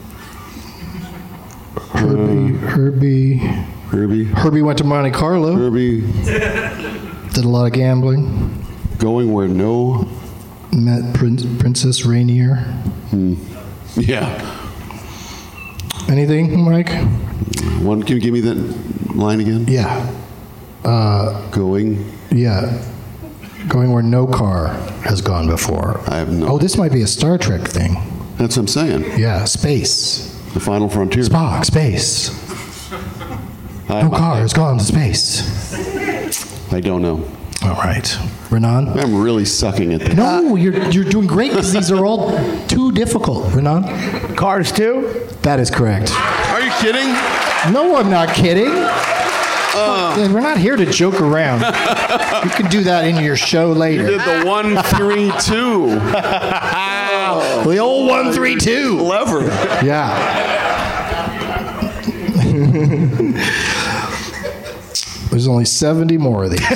Herbie, Herbie, Herbie. Herbie went to Monte Carlo. Herbie. Did a lot of gambling. Going where no. Met Prin- Princess Rainier. Hmm. Yeah. Anything, Mike? One. Can you give me that line again? Yeah. Uh, Going. yeah. Going where no car has gone before. I have no. Oh, this might be a Star Trek thing. That's what I'm saying. Yeah, space. The Final Frontier. Spock, space. I, No car has gone to space. I don't know. All right. Renan? I'm really sucking at this. No, you're, you're doing great because these are all too difficult. Renan? Cars too? That is correct. Are you kidding? No, I'm not kidding. Uh, We're not here to joke around. You can do that in your show you later. did the one, three, two. The old one, three, two. Clever. Yeah. There's only seventy more of these.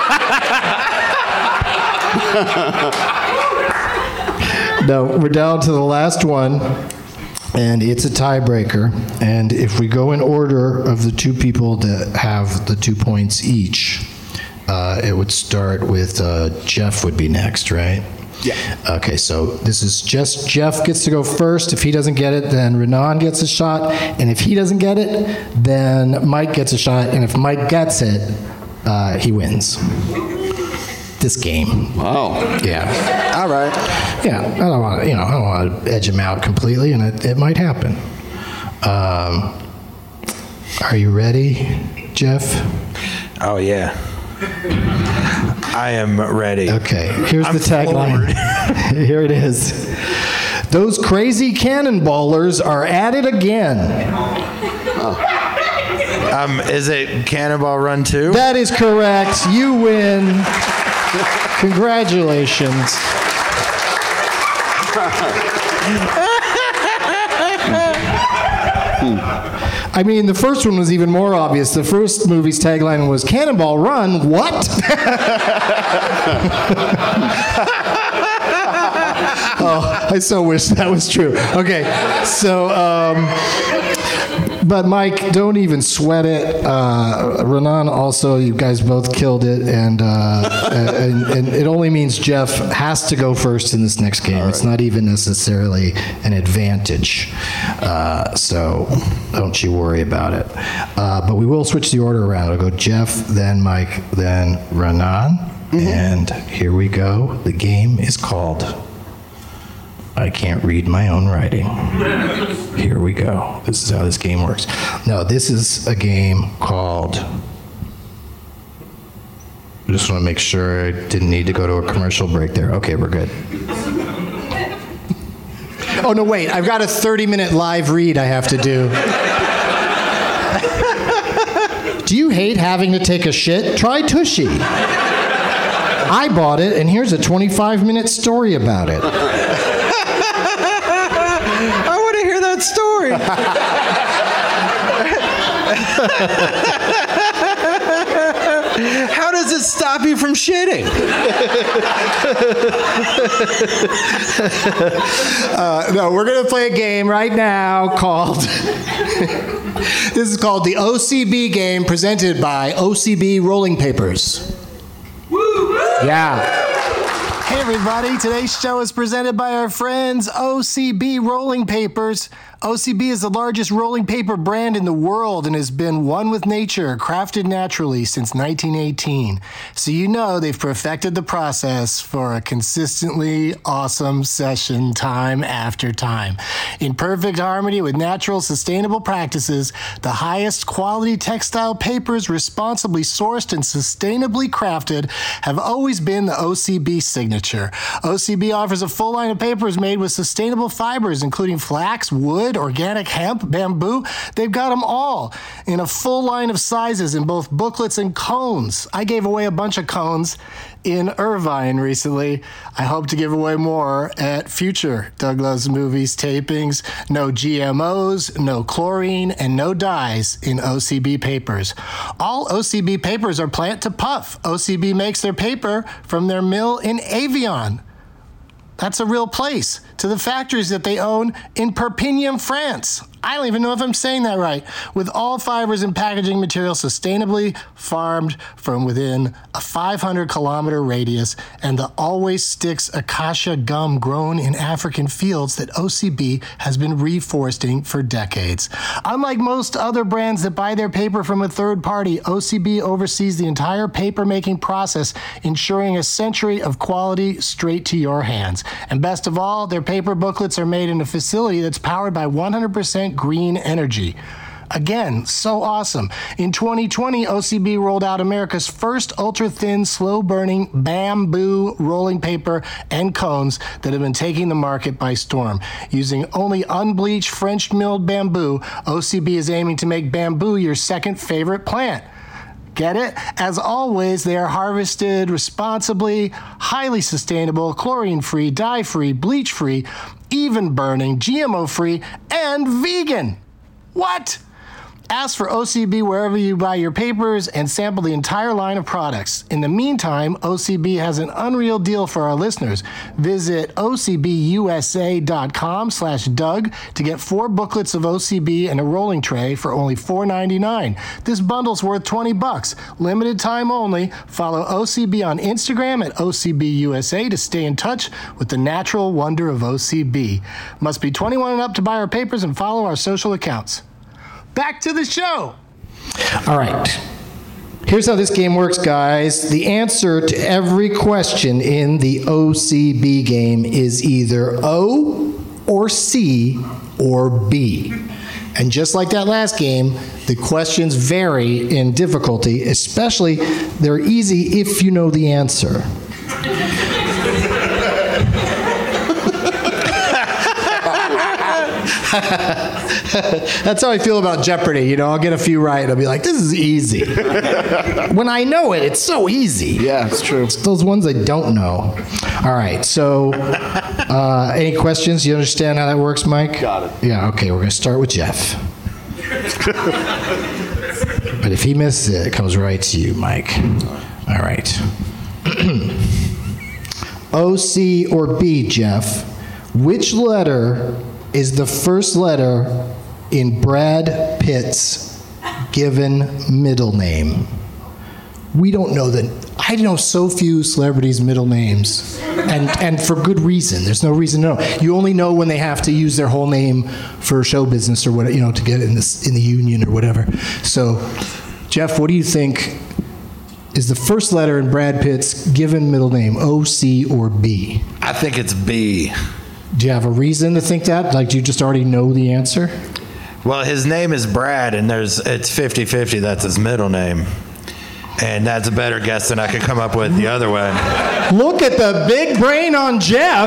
No, we're down to the last one, and it's a tiebreaker. And if we go in order of the two people that have the two points each, uh, it would start with uh, Jeff would be next, right? Yeah. Okay, so this is just Jeff gets to go first. If he doesn't get it, then Renan gets a shot. And if he doesn't get it, then Mike gets a shot. And if Mike gets it, uh, he wins. This game. Wow. Yeah. All right. Yeah. I don't want to, you know, I don't want to edge him out completely, and it, it might happen. Um, are you ready, Jeff? Oh yeah. I am ready. Okay, here's I'm the tagline. Here it is. Those crazy cannonballers are at it again. Um, is it Cannonball Run two? That is correct. You win. Congratulations. I mean, the first one was even more obvious. The first movie's tagline was Cannonball Run, what? Oh, I so wish that was true. Okay, so, um, but Mike, don't even sweat it. Uh, Renan also, you guys both killed it, and, uh, and, and it only means Jeff has to go first in this next game. Right. It's not even necessarily an advantage, uh, so don't you worry about it. Uh, but we will switch the order around. I'll go Jeff, then Mike, then Renan, mm-hmm. and here we go. The game is called I Can't Read My Own Writing. Here we go. This is how this game works. No, this is a game called... I just want to make sure I didn't need to go to a commercial break there. Okay, we're good. Oh, no, wait. I've got a thirty-minute live read I have to do. Do you hate having to take a shit? Try Tushy. I bought it, and here's a twenty-five minute story about it. sorry. How does it stop you from shitting? uh, no, we're going to play a game right now called... This is called the O C B game, presented by O C B Rolling Papers. Woo! Yeah. Hey everybody, today's show is presented by our friends O C B Rolling Papers. O C B is the largest rolling paper brand in the world and has been one with nature, crafted naturally since nineteen eighteen. So you know they've perfected the process for a consistently awesome session time after time. In perfect harmony with natural, sustainable practices, the highest quality textile papers responsibly sourced and sustainably crafted have always been the O C B signature. O C B offers a full line of papers made with sustainable fibers, including flax, wood, organic hemp, bamboo. They've got them all in a full line of sizes in both booklets and cones. I gave away a bunch of cones in Irvine recently. I hope to give away more at future Doug Loves Movies tapings. No G M Os, no chlorine, and no dyes in O C B papers. All O C B papers are plant to puff. O C B makes their paper from their mill in Avion. That's a real place, to the factories that they own in Perpignan, France. I don't even know if I'm saying that right. With all fibers and packaging material sustainably farmed from within a five hundred kilometer radius, and the Always Sticks acacia gum grown in African fields that O C B has been reforesting for decades. Unlike most other brands that buy their paper from a third party, O C B oversees the entire paper making process, ensuring a century of quality straight to your hands. And best of all, their paper booklets are made in a facility that's powered by one hundred percent green energy. Again, so awesome. In twenty twenty, O C B rolled out America's first ultra-thin, slow-burning bamboo rolling paper and cones that have been taking the market by storm. Using only unbleached French-milled bamboo, O C B is aiming to make bamboo your second favorite plant. Get it? As always, they are harvested responsibly, highly sustainable, chlorine-free, dye-free, bleach-free, even burning, G M O-free, and vegan. What? Ask for O C B wherever you buy your papers and sample the entire line of products. In the meantime, O C B has an unreal deal for our listeners. Visit O C B U S A dot com slash Doug to get four booklets of O C B and a rolling tray for only four ninety-nine. This bundle's worth twenty bucks. Limited time only. Follow O C B on Instagram at O C B U S A to stay in touch with the natural wonder of O C B. Must be twenty-one and up to buy our papers and follow our social accounts. Back to the show. All right. Here's how this game works, guys. The answer to every question in the O C B game is either O or C or B. And just like that last game, the questions vary in difficulty, especially they're easy if you know the answer. That's how I feel about Jeopardy. You know, I'll get a few right and I'll be like, this is easy. When I know it, it's so easy. Yeah, it's true. It's those ones I don't know. All right, so uh, any questions? You understand how that works, Mike? Got it. Yeah, okay, we're going to start with Jeff. But if he misses it, it comes right to you, Mike. All right. O, C, or B, Jeff. Which letter is the first letter in Brad Pitt's given middle name? We don't know that. I know so few celebrities' middle names, and and for good reason. There's no reason to know. You only know when they have to use their whole name for show business or what, you know, to get in this in the union or whatever. So, Jeff, what do you think is the first letter in Brad Pitt's given middle name? O, C, or B? I think it's B. Do you have a reason to think that? Like, do you just already know the answer? Well, his name is Brad, and there's it's fifty-fifty. That's his middle name. And that's a better guess than I could come up with the other way. Look at the big brain on Jeff.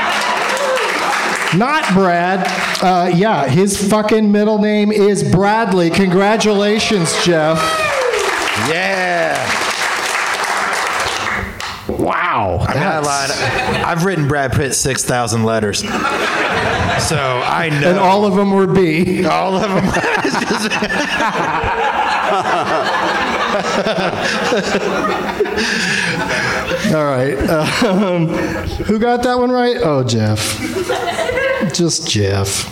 Not Brad. Uh, yeah, his fucking middle name is Bradley. Congratulations, Jeff. Yeah. Wow. I'm not lying. I've written Brad Pitt six thousand letters. So I know. And all of them were B. All of them. All right. Um, who got that one right? Oh, Jeff. Just Jeff.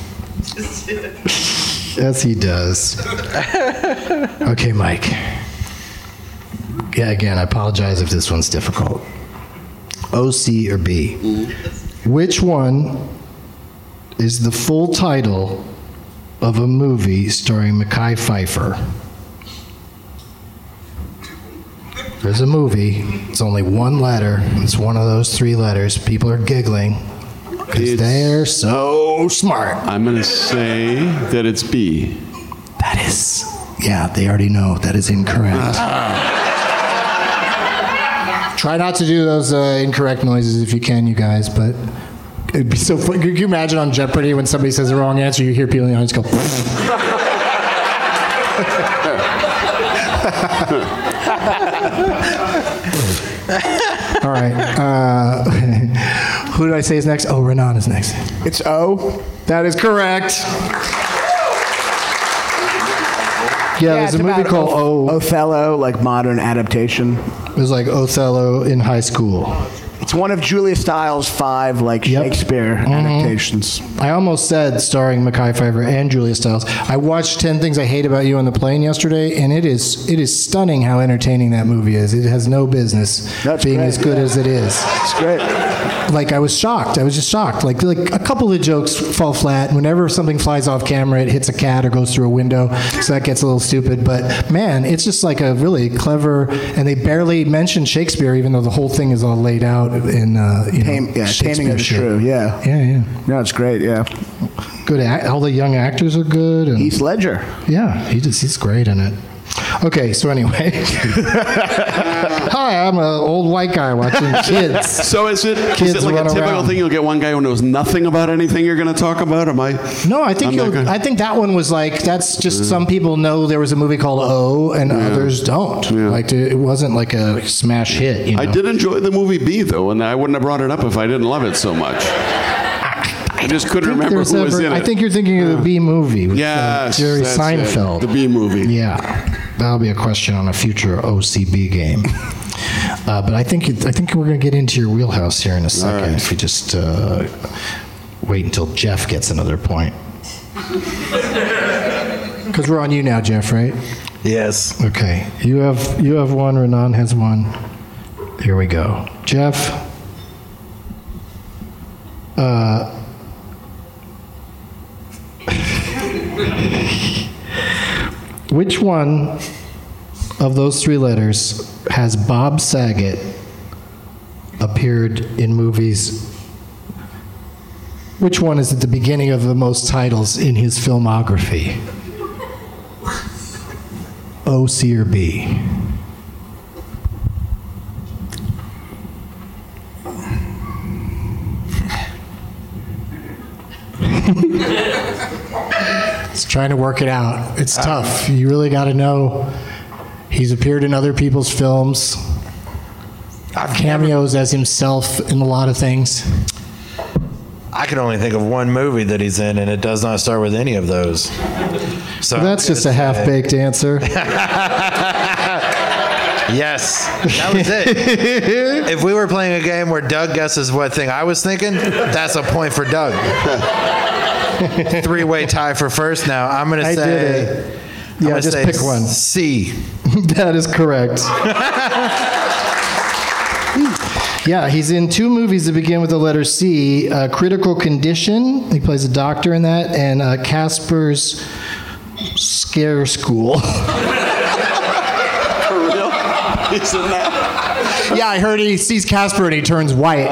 As he does. Okay, Mike. Yeah, again, I apologize if this one's difficult. O, C, or B? Which one is the full title of a movie starring Mekhi Phifer? There's a movie. It's only one letter. It's one of those three letters. People are giggling because they're so smart. I'm going to say that it's B. That is, yeah, they already know. That is incorrect. Try not to do those uh, incorrect noises if you can, you guys, but it'd be so fun. Could you imagine on Jeopardy when somebody says the wrong answer, you hear people in the audience go, all right. Uh, who did I say is next? Oh, Renan is next. It's O. That is correct. Yeah, there's it's a movie about called O- O. Othello, like modern adaptation. It was like Othello in high school. It's one of Julia Stiles' five like Yep. Shakespeare Mhm. adaptations. I almost said starring Mekhi Phifer and Julia Stiles. I watched ten Things I Hate About You on the plane yesterday, and it is it is stunning how entertaining that movie is. It has no business That's being great, as good yeah. as it is. It's great. Like I was shocked. I was just shocked. Like like a couple of jokes fall flat. Whenever something flies off camera, it hits a cat or goes through a window, so that gets a little stupid. But man, it's just like a really clever. And they barely mention Shakespeare, even though the whole thing is all laid out in. Uh, you Tame, know, yeah, Taming of the shit. Shrew. Yeah. Yeah, yeah. No, it's great. Yeah. Good. Act, all the young actors are good. And Heath Ledger. yeah, he just he's great in it. Okay, so anyway, hi, I'm an old white guy watching kids. So is it, is Kids it like a run typical around. thing? You'll get one guy who knows nothing about anything you're going to talk about? Am I? No, I think I'm that you'll, guy? I think that one was like that's just some people know there was a movie called O and others don't. Like it wasn't like a smash hit. You know? I did enjoy the movie B, though, and I wouldn't have brought it up if I didn't love it so much. I just couldn't think remember there's who a was ver- in it. I think you're thinking of the B movie with uh, Yes, Jerry that's Seinfeld. it. The B movie. Yeah, that'll be a question on a future O C B game. Uh, but I think it, I think we're going to get into your wheelhouse here in a second right. if we just uh, wait until Jeff gets another point. Because we're on you now, Jeff, right? Yes. Okay. You have you have one. Renan has one. Here we go. Jeff. Uh, which one of those three letters has Bob Saget appeared in movies? Which one is at the beginning of the most titles in his filmography? O, C, or B? It's trying to work it out. It's tough. You really got to know. He's appeared in other people's films. Cameos as himself in a lot of things. I can only think of one movie that he's in, and it does not start with any of those. So Well, that's just a half-baked answer. Yes, that was it. If we were playing a game where Doug guesses what thing I was thinking, that's a point for Doug. Three-way tie for first now. I'm going to I say... did it. I'm Yeah, gonna just say pick one. C. That is correct. Yeah, he's in two movies that begin with the letter C. Uh, Critical Condition, he plays a doctor in that, and uh, Casper's Scare School. For real? He's in that? Yeah, I heard he sees Casper and he turns white.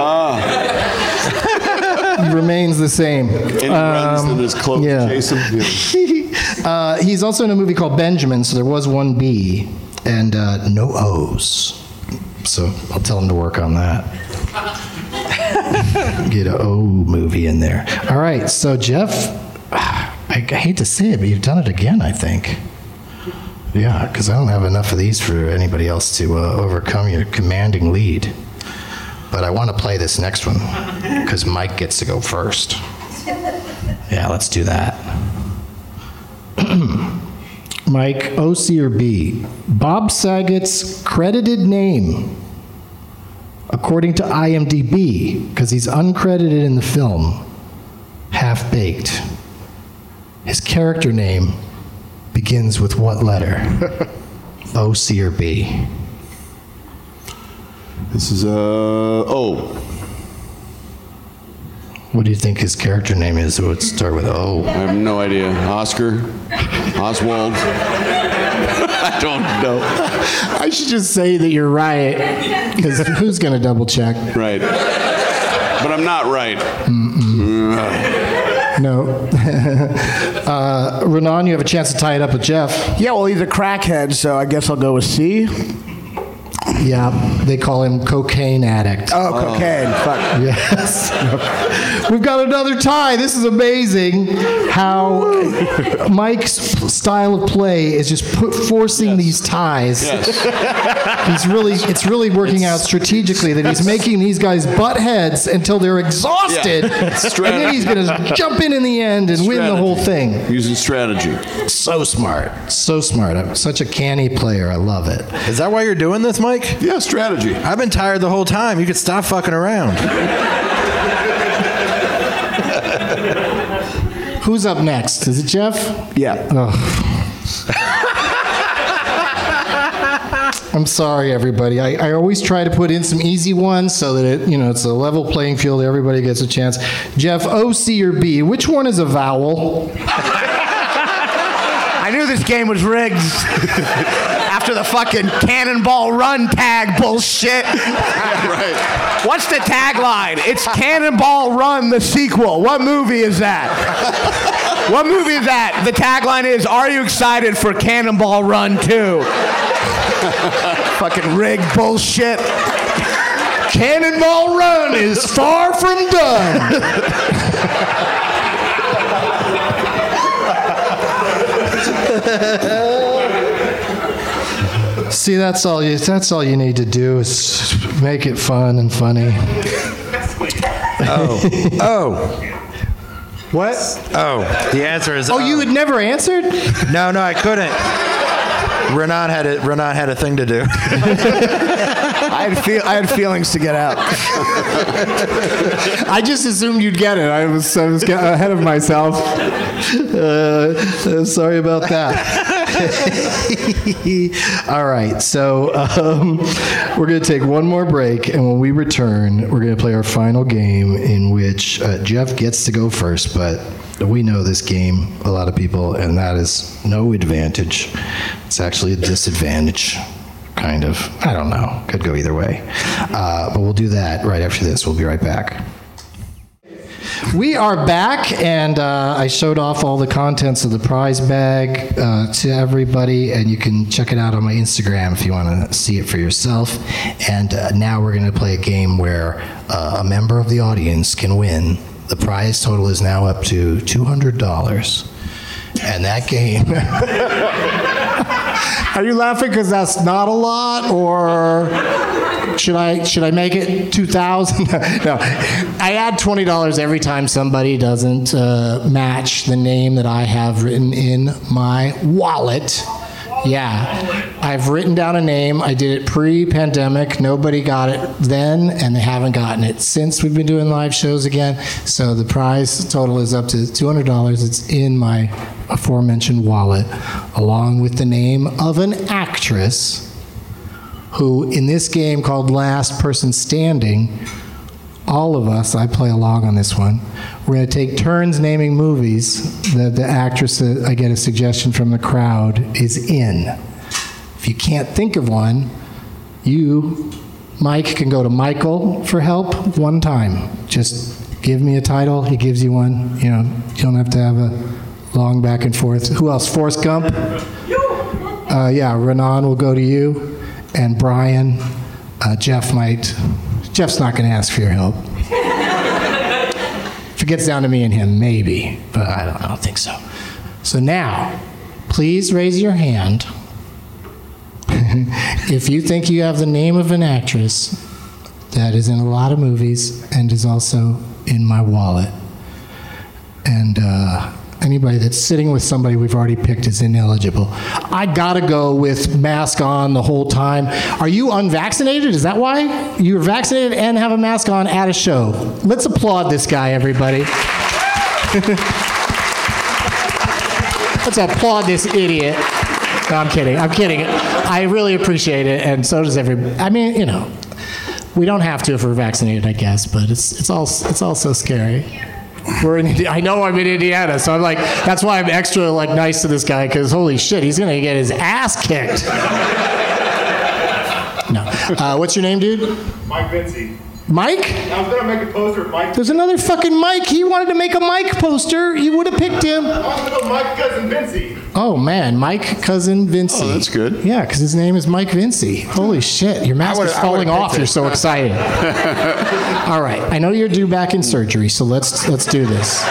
He remains the same. And he runs and his clothes yeah. chase him. Yeah. uh, he's also in a movie called Benjamin, so there was one B and uh, no O's. So I'll tell him to work on that. Get an O movie in there. All right, so Jeff, I, I hate to say it, but you've done it again, I think. Yeah, because I don't have enough of these for anybody else to uh, overcome your commanding lead. but I want to play this next one because Mike gets to go first. Yeah, let's do that. Mike, O, C, or B? Bob Saget's credited name, according to I M D B, because he's uncredited in the film, Half-Baked. His character name begins with what letter? O, C, or B? This is, uh, O. What do you think his character name is? It would start with O. I have no idea. Oscar? Oswald? I don't know. I should just say that you're right, because who's going to double check? Right. But I'm not right. No. uh, Renan, you have a chance to tie it up with Jeff. Yeah, well, he's a crackhead, so I guess I'll go with C. Yeah, they call him cocaine addict. Oh, cocaine. Oh. Fuck. Yes. We've got another tie. This is amazing how Mike's style of play is just put, forcing yes. these ties. Yes. He's really, it's really working it's, out strategically that he's making these guys butt heads until they're exhausted. Yeah. And then he's going to jump in in the end and strategy. win the whole thing. Using strategy. So smart. So smart. I'm such a canny player. I love it. Is that why you're doing this, Mike? Yeah, strategy. I've been tired the whole time. You could stop fucking around. Who's up next? Is it Jeff? Yeah. Oh. I'm sorry, everybody. I, I always try to put in some easy ones so that it, you know, it's a level playing field. Everybody gets a chance. Jeff, O, C, or B? Which one is a vowel? I knew this game was rigged. After the fucking Cannonball Run tag bullshit. Right. What's the tagline? It's Cannonball Run, the sequel. What movie is that? What movie is that? The tagline is, are you excited for Cannonball Run two? Fucking rigged bullshit. Cannonball Run is far from done. See, that's all you that's all you need to do is make it fun and funny. Oh. Oh. What? Oh. The answer is Oh, oh. you had never answered? No, no, I couldn't. Renan had a Renan had a thing to do. I had feel I had feelings to get out. I just assumed you'd get it. I was I was ahead of myself. Uh, sorry about that. All right, so um, we're going to take one more break, and when we return, we're going to play our final game in which uh, Jeff gets to go first, but we know this game, a lot of people, and that is no advantage. It's actually a disadvantage, kind of. I don't know. Could go either way. Uh, but we'll do that right after this. We'll be right back. We are back, and uh, I showed off all the contents of the prize bag uh, to everybody, and you can check it out on my Instagram if you want to see it for yourself. And uh, now we're going to play a game where uh, a member of the audience can win. The prize total is now up to two hundred dollars. And that game... Are you laughing because that's not a lot, or should I should I make it two thousand? No, I add twenty dollars every time somebody doesn't uh, match the name that I have written in my wallet. Yeah, I've written down a name. I did it pre-pandemic. Nobody got it then, and they haven't gotten it since we've been doing live shows again. So the prize total is up to two hundred dollars. It's in my aforementioned wallet, along with the name of an actress who, in this game called Last Person Standing, all of us, I play along on this one, we're going to take turns naming movies that the actress, that I get a suggestion from the crowd, is in. If you can't think of one, you, Mike, can go to Michael for help one time. Just give me a title, he gives you one. You know, you don't have to have a long back and forth. Who else? Forrest Gump? Uh, yeah, Renan will go to you. And Brian, uh, Jeff might... Jeff's not going to ask for your help. If it gets down to me and him, maybe. But I don't, I don't think so. So now, please raise your hand if you think you have the name of an actress that is in a lot of movies and is also in my wallet. And uh, anybody that's sitting with somebody we've already picked is ineligible. I gotta go with mask on the whole time. Are you unvaccinated? Is that why? You're vaccinated and have a mask on at a show. Let's applaud this guy, everybody. Let's applaud this idiot. No, I'm kidding. I'm kidding. I really appreciate it, and so does everybody. I mean, you know, we don't have to if we're vaccinated, I guess, but it's it's all it's all so scary. We're in. Indi- I know I'm in Indiana, so I'm like, that's why I'm extra like nice to this guy, because holy shit, he's gonna get his ass kicked. No. Uh, what's your name, dude? Mike Vinci. Mike? I was gonna make a poster of Mike. There's another fucking Mike. He wanted to make a Mike poster. You would have picked him. I was gonna go Mike Cousin Vinci. Oh man, Mike Cousin Vinci. Oh, that's good. Yeah, because his name is Mike Vinci. Holy shit, your mask is falling off. You're so excited. All right, I know you're due back in surgery, so let's let's do this.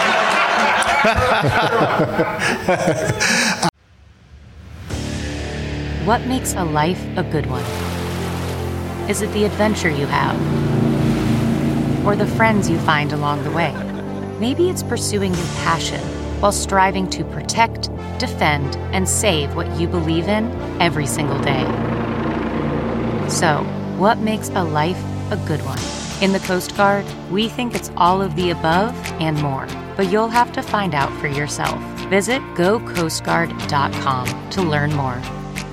What makes a life a good one? Is it the adventure you have? Or the friends you find along the way? Maybe it's pursuing your passion while striving to protect, defend, and save what you believe in every single day. So, what makes a life a good one? In the Coast Guard, we think it's all of the above and more, but you'll have to find out for yourself. Visit go coast guard dot com to learn more.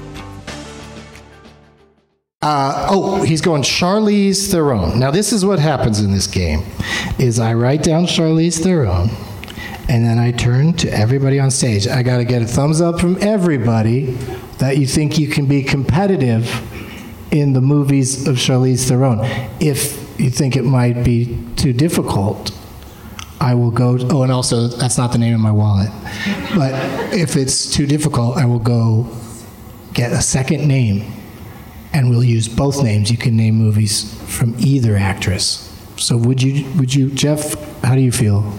Uh, oh, he's going Charlize Theron. Now, this is what happens in this game, is I write down Charlize Theron, and then I turn to everybody on stage. I got to get a thumbs up from everybody that you think you can be competitive in the movies of Charlize Theron. If you think it might be too difficult, I will go, oh, and also, that's not the name of my wallet, but if it's too difficult, I will go get a second name. And we'll use both names. You can name movies from either actress. So would you, would you, Jeff? How do you feel?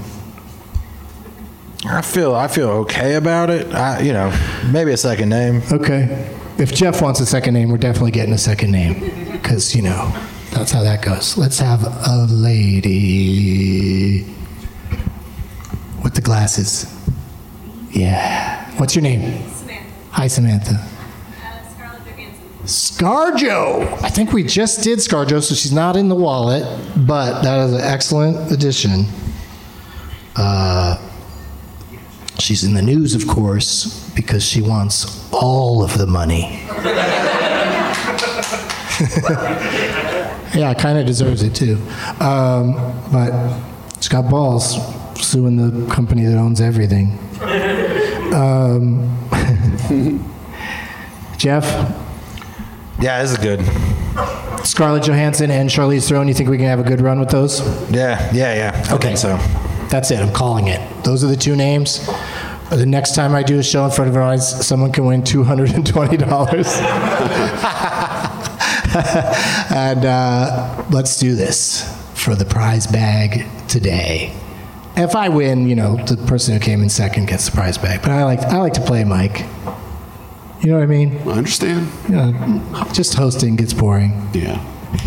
I feel, I feel okay about it. I, you know, maybe a second name. Okay. If Jeff wants a second name, we're definitely getting a second name, because you know that's how that goes. Let's have a lady with the glasses. Yeah. What's your name? Samantha. Hi, Samantha. ScarJo. I think we just did ScarJo, so she's not in the wallet, but that is an excellent addition. Uh, she's in the news, of course, because she wants all of the money. Yeah, kind of deserves it too. Um, but she's got balls, suing the company that owns everything. Um, Jeff? Yeah, this is good. Scarlett Johansson and Charlize Theron, you think we can have a good run with those? Yeah, yeah, yeah. I Okay, think so. That's it. I'm calling it. Those are the two names. The next time I do a show in front of our audience, someone can win two hundred twenty dollars. And uh, let's do this for the prize bag today. If I win, you know, the person who came in second gets the prize bag. But I like I like to play Mike. You know what I mean? I understand. You know, just hosting gets boring. Yeah.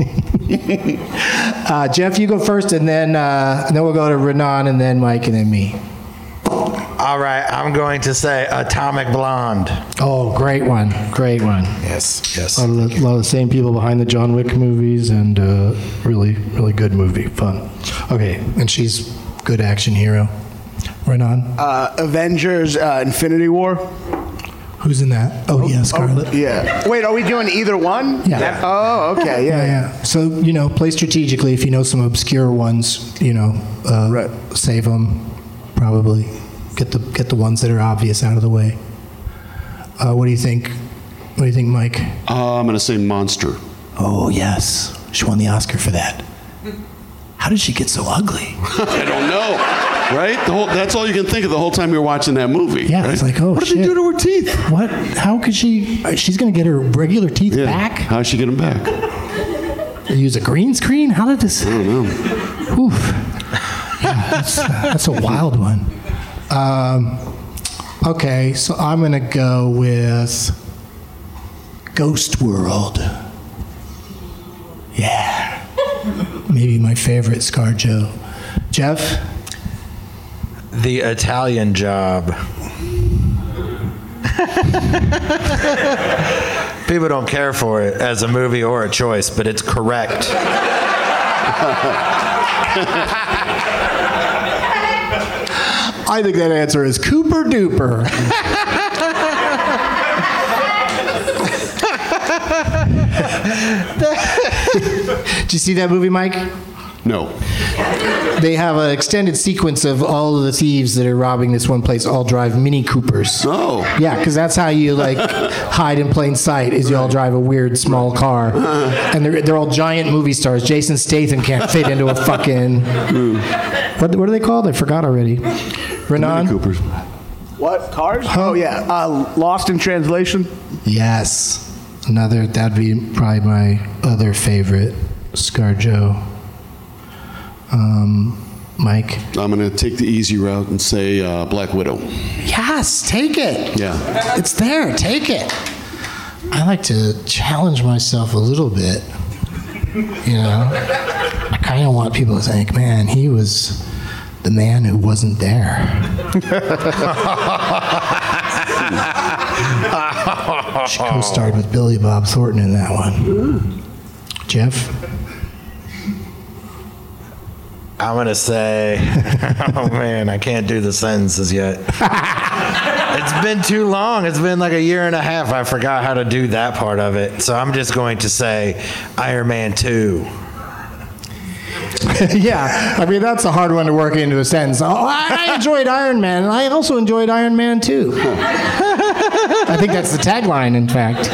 uh, Jeff, you go first, and then uh, and then we'll go to Renan, and then Mike, and then me. All right, I'm going to say Atomic Blonde. Oh, great one. Great one. Yes, yes. A lot of the, a lot of the same people behind the John Wick movies, and uh, really, really good movie. Fun. Okay, and she's good action hero. Renan? Uh, Avengers uh, Infinity War. Who's in that? Oh, yeah, Scarlett. Oh, yeah. Wait, are we doing either one? Yeah. That- oh, okay. Yeah, Yeah, yeah. So, you know, play strategically. If you know some obscure ones, you know, uh, Right. save them, probably. Get the get the ones that are obvious out of the way. Uh, what do you think? What do you think, Mike? Uh, I'm going to say Monster. Oh, yes. She won the Oscar for that. How did she get so ugly? I don't know, right? The whole, that's all you can think of the whole time you're watching that movie. Yeah, right? it's like, oh, what shit. did they do to her teeth? What? How could she? uh, She's going to get her regular teeth Yeah. back? How'd she get them back? They use a green screen? How did this? I don't know. Oof. Yeah, that's, uh, that's a wild one. Um, okay, so I'm going to go with Ghost World. Yeah. maybe my favorite ScarJo. Jeff? The Italian Job. People don't care for it as a movie or a choice, but it's correct. I think that answer is Cooper Duper. Did you see that movie, Mike? No. They have an extended sequence of all of the thieves that are robbing this one place all drive Mini Coopers. Oh. Yeah, because that's how you like hide in plain sight is you all drive a weird small car. And they're, they're all giant movie stars. Jason Statham can't fit into a fucking... What, what are they called? I forgot already. Renan? Mini Coopers. What? Cars? Oh, yeah. Uh, Lost in Translation? Yes. Another, that'd be probably my other favorite, ScarJo. Um, Mike? I'm going to take the easy route and say uh, Black Widow. Yes, take it. Yeah. It's there, take it. I like to challenge myself a little bit. You know? I kind of want people to think, man, he was the man who wasn't there. She co-starred with Billy Bob Thornton in that one. Jeff? I'm going to say, oh man, I can't do the sentences yet. It's been too long. It's been like a year and a half. I forgot how to do that part of it. So I'm just going to say Iron Man two. Yeah, I mean, that's a hard one to work into a sentence. Oh, I, I enjoyed Iron Man, and I also enjoyed Iron Man two. I think that's the tagline, in fact.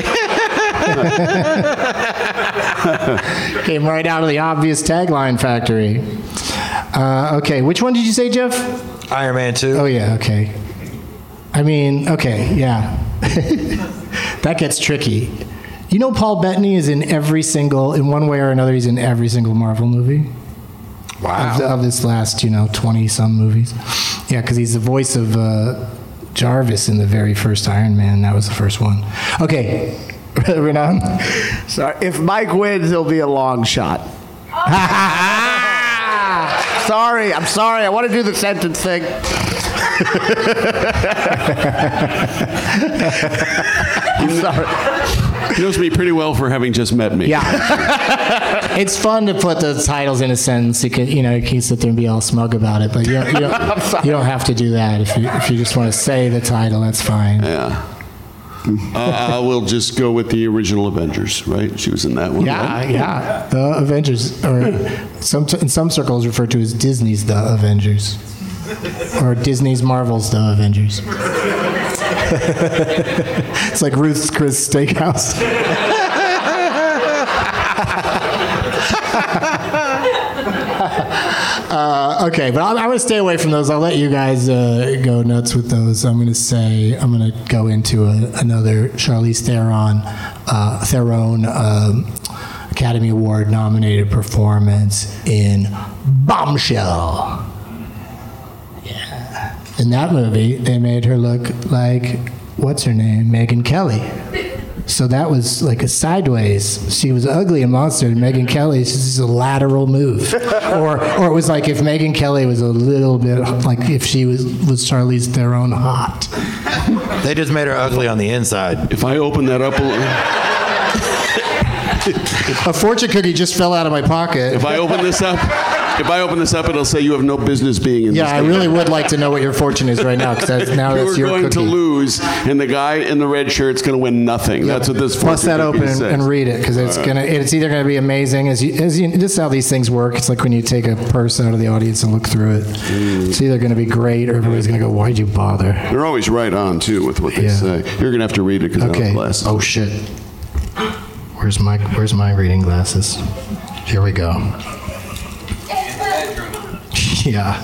Came right out of the obvious tagline factory. Uh, okay, which one did you say, Jeff? Iron Man two. Oh, yeah, okay. I mean, okay, yeah. That gets tricky. You know Paul Bettany is in every single, in one way or another, he's in every single Marvel movie. Wow. Of, of this last, you know, twenty-some movies. Yeah, because he's the voice of uh, Jarvis in the very first Iron Man. That was the first one. Okay, Renan? Sorry. If Mike wins, it'll be a long shot. Sorry, I'm sorry. I want to do the sentence thing. I'm sorry. He knows me pretty well for having just met me. Yeah. It's fun to put the titles in a sentence. You can, you know, you can sit there and be all smug about it, but you don't, you don't, you don't have to do that. If you, if you just want to say the title, that's fine. Yeah. uh, I will just go with the original Avengers, right? She was in that one. Yeah, right? yeah. The Avengers, or some in some circles referred to as Disney's The Avengers, or Disney's Marvel's The Avengers. It's like Ruth's Chris Steakhouse. uh, okay, but I'm, I'm going to stay away from those. I'll let you guys uh, go nuts with those. I'm going to say I'm going to go into a, another Charlize Theron, uh, Theron um, Academy Award nominated performance in Bombshell. Yeah, in that movie they made her look like what's her name, Megyn Kelly. So that was like a sideways. She was ugly and monster, and Megyn Kelly is just a lateral move. or or it was like if Megyn Kelly was a little bit like if she was was Charlize Theron hot. They just made her ugly on the inside. If I open that up a little... A fortune cookie just fell out of my pocket. If I open this up, if I open this up, it'll say you have no business being in yeah, this. Yeah, I really would like to know what your fortune is right now, because now that's your You're going cookie. to lose, and the guy in the red shirt's going to win nothing. Yeah, that's what this. Plus that open and, says. and read it, because it's All gonna. It's either gonna be amazing as you, as you. This is how these things work. It's like when you take a purse out of the audience and look through it. Mm. It's either gonna be great or everybody's gonna go, "Why'd you bother?" They're always right on too with what they Yeah. say. You're going to have to read it because Okay. I have glasses. Oh shit. Where's my Where's my reading glasses? Here we go. Yeah.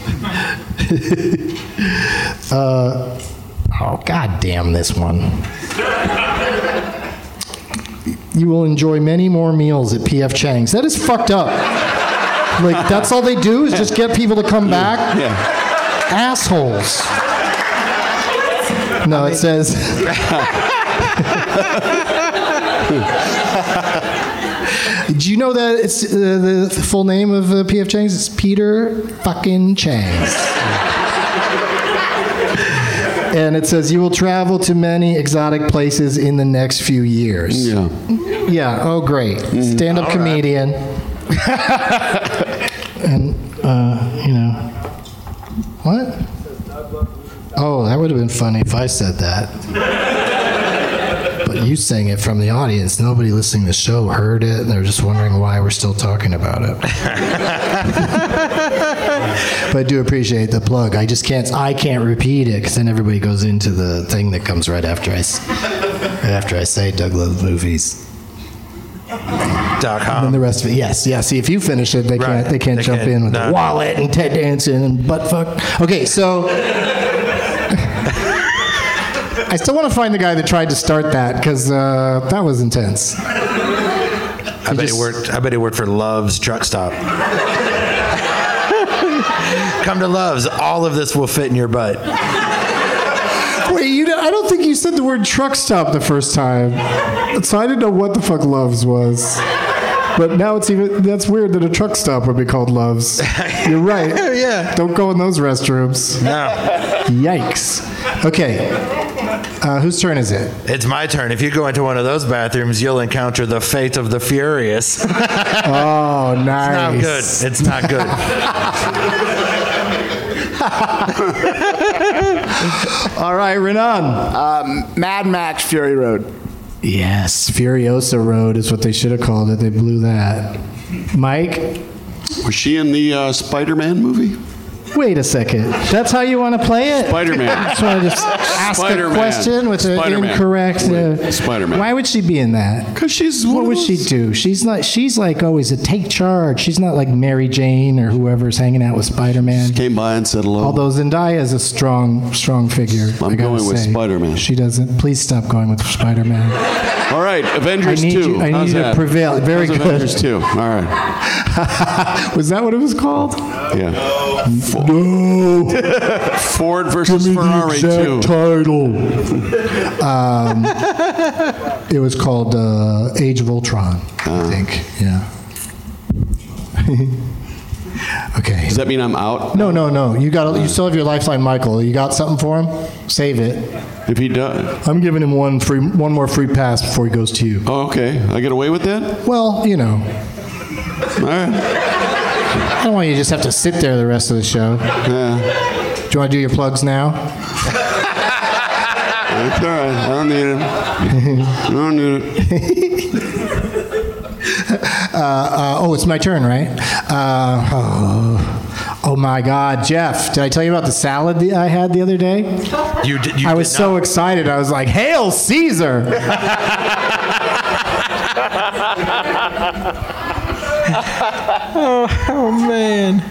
uh, oh, god damn this one. You will enjoy many more meals at P F Chang's. That is fucked up. Like, that's all they do is just get people to come back? Yeah. Assholes. No, it says... Do you know that it's uh, the, the full name of uh, P F Chang's? It's Peter fucking Chang's. And it says, you will travel to many exotic places in the next few years. Yeah. Yeah, oh, great. Mm. Stand-up All comedian. Right. And, uh, you know, what? Oh, that would have been funny if I said that. But you sang it from the audience. Nobody listening to the show heard it, and they're just wondering why we're still talking about it. But I do appreciate the plug. I just can't. I can't repeat it because then everybody goes into the thing that comes right after I, right after I say Doug Loves Movies. Dot com. And then the rest of it. Yes, yeah. See, if you finish it, they right. can't. They can't they jump can't, in with no. the wallet and Ted Danson and butt fuck. Okay, so. I still want to find the guy that tried to start that because uh, that was intense. I bet just, he worked. I bet he worked for Love's Truck Stop. Come to Love's. All of this will fit in your butt. Wait, you? I don't think you said the word truck stop the first time, so I didn't know what the fuck Love's was. But now it's even. That's weird that a truck stop would be called Love's. You're right. Yeah. Don't go in those restrooms. No. Yikes. Okay. Uh, whose turn is it? It's my turn. If you go into one of those bathrooms, you'll encounter the fate of the furious. Oh, nice. It's not good. It's not good. All right, Renan. Um, Mad Max Fury Road. Yes, Furiosa Road is what they should have called it. They blew that. Mike? Was she in the uh, Spider-Man movie? Wait a second. That's how you want to play it? Spider-Man. I just want to just ask Spider-Man. a question with an incorrect. Uh, Spider-Man. Why would she be in that? Because she's. What would she do? She's not. She's like always a take charge. She's not like Mary Jane or whoever's hanging out with Spider-Man. She came by and said hello. Although Zendaya is a strong, strong figure. I'm going with say. Spider-Man. She doesn't. Please stop going with Spider-Man. All right, Avengers I need two. You, I need How's you that? to prevail. Very How's good. Avengers two. All right. Was that what it was called? Yeah. No. Ford versus Give me Ferrari the exact two. Title. Um, it was called uh, Age of Ultron, uh. I think. Yeah. Okay. Does that mean I'm out? No, no, no. You got. You still have your lifeline, Michael. You got something for him? Save it. If he does, I'm giving him one free, one more free pass before he goes to you. Oh, okay. I get away with that? Well, you know. All right. I don't want you to just have to sit there the rest of the show. Yeah. Do you want to do your plugs now? It's all right. I don't need it. I don't need it. uh, uh, oh, it's my turn, right? Uh, oh, oh my God, Jeff! Did I tell you about the salad that I had the other day? You did. You I was did so not. excited. I was like, "Hail Caesar!" oh, oh man.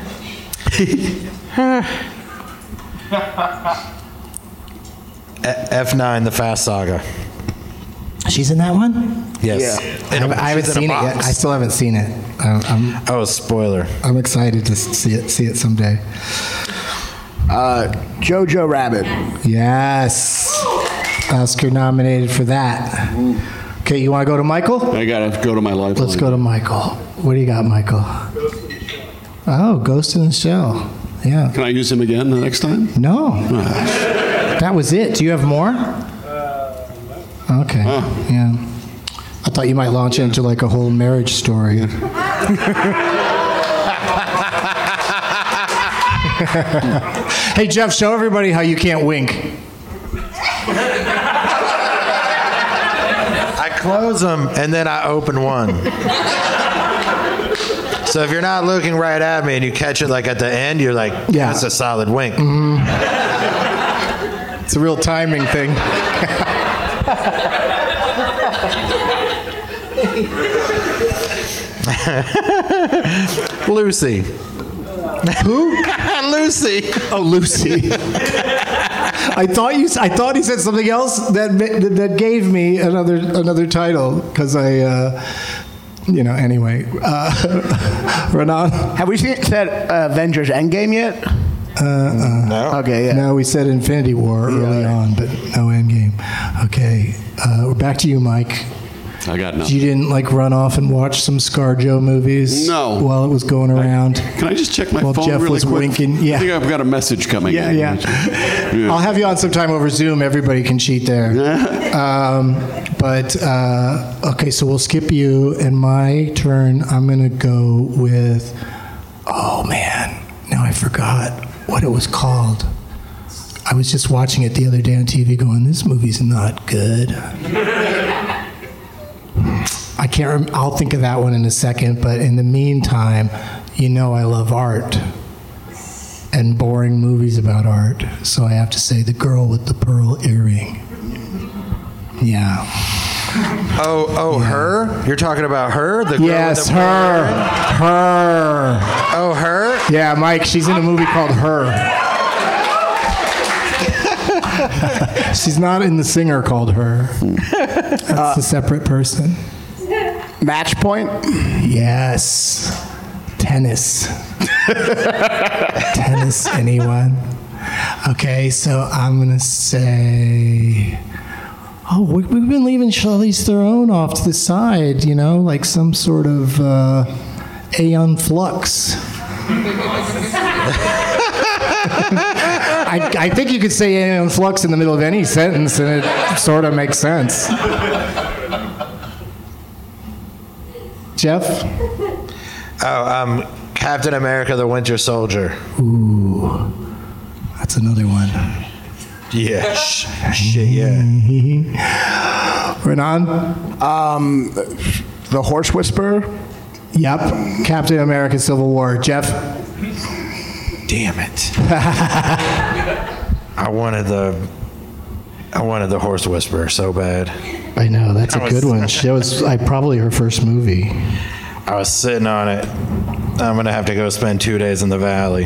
F nine, The Fast Saga. She's in that one? Yes. Yeah. I haven't, I haven't seen it yet. I still haven't seen it. I'm, I'm, oh, spoiler. I'm excited to see it see it someday. Uh, Jojo Rabbit. Yes. Oscar nominated for that. Okay, you want to go to Michael? I got to go to my lifeline. Let's go to Michael. What do you got, Michael? Oh, Ghost in the Shell. Yeah. Can I use him again the next time? No. Oh. That was it. Do you have more? Okay. Oh. Yeah. I thought you might launch into like a whole marriage story. Hey, Jeff, show everybody how you can't wink. I close them and then I open one. So if you're not looking right at me and you catch it like at the end, you're like, yeah. That's a solid wink. Mm-hmm. It's a real timing thing. Lucy. Who? Lucy. Oh, Lucy. I thought you. I thought he said something else that that gave me another another title because I, uh, you know. Anyway, uh, Renan. Have we seen said uh, Avengers Endgame yet? Uh, uh, no. Okay. Yeah. No, we said Infinity War early yeah. on, but no Endgame. Okay, uh, we're back to you, Mike. I got nothing. You didn't like run off and watch some ScarJo movies? No. While it was going around. Can I just check my while phone Jeff really was quick? winking. Yeah. I think I've got a message coming Yeah, in. yeah. yeah. I'll have you on sometime over Zoom. Everybody can cheat there. um, but uh, okay, so we'll skip you, and my turn. I'm gonna go with. Oh man, now I forgot what it was called. I was just watching it the other day on T V, going, "This movie's not good." I can't. Rem- I'll think of that one in a second. But in the meantime, you know, I love art. And boring movies about art, so I have to say The Girl with the Pearl Earring. Yeah. Oh, oh, yeah. Her? You're talking about her? The girl yes, with the her. Her. Oh, her? Yeah, Mike, she's in a movie called Her. She's not in The Singer called Her. That's uh, a separate person. Match Point? Yes. Tennis. Tennis, anyone? Okay, so I'm going to say... Oh, we, we've been leaving Charlize Theron off to the side, you know, like some sort of uh, Aeon Flux. I, I think you could say Aeon Flux in the middle of any sentence, and it sort of makes sense. Jeff? Oh, um, Captain America: The Winter Soldier. Ooh, that's another one. Yeah, shit, yeah. Renan? Um, The Horse Whisperer? Yep, Captain America: Civil War. Jeff? Damn it. I wanted the, I wanted the Horse Whisperer so bad. I know, that's a good one. That was I, probably her first movie. I was sitting on it. I'm going to have to go spend two days in the valley.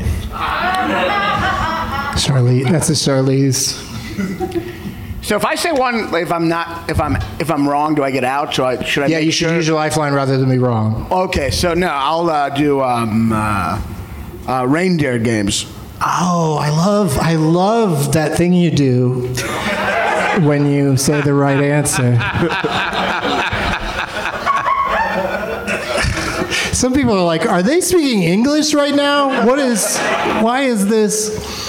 Charlize, that's a Charlize. So if I say one, if I'm not, if I'm, if I'm wrong, do I get out? Should I? Should I yeah, you should sure? use your lifeline rather than be wrong. Okay, so no, I'll uh, do um, uh, uh, reindeer games. Oh, I love, I love that thing you do when you say the right answer. Some people are like, are they speaking English right now? What is, why is this?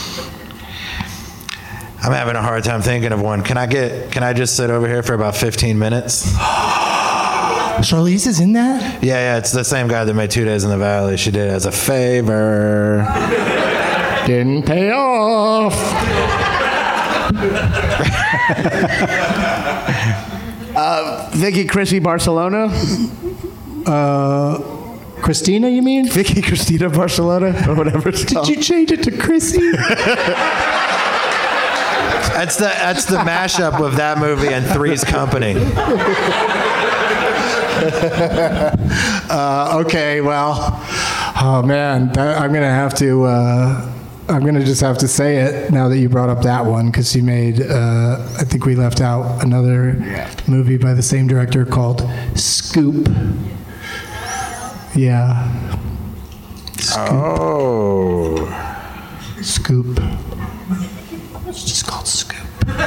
I'm having a hard time thinking of one. Can I get, can I just sit over here for about fifteen minutes? Charlize is in that? Yeah, yeah, it's the same guy that made Two Days in the Valley. She did it as a favor. Didn't pay off. uh, Vicky Chrissy Barcelona? Uh... Christina, you mean? Vicky Cristina Barcelona, or whatever it's Did called. you change it to Chrissy? That's the that's the mashup of that movie and Three's Company. uh, okay, well, oh man, that, I'm gonna have to. Uh, I'm gonna just have to say it now that you brought up that one, because she made. Uh, I think we left out another yeah. movie by the same director called Scoop. Yeah. Scoop. Oh. Scoop. It's just called Scoop.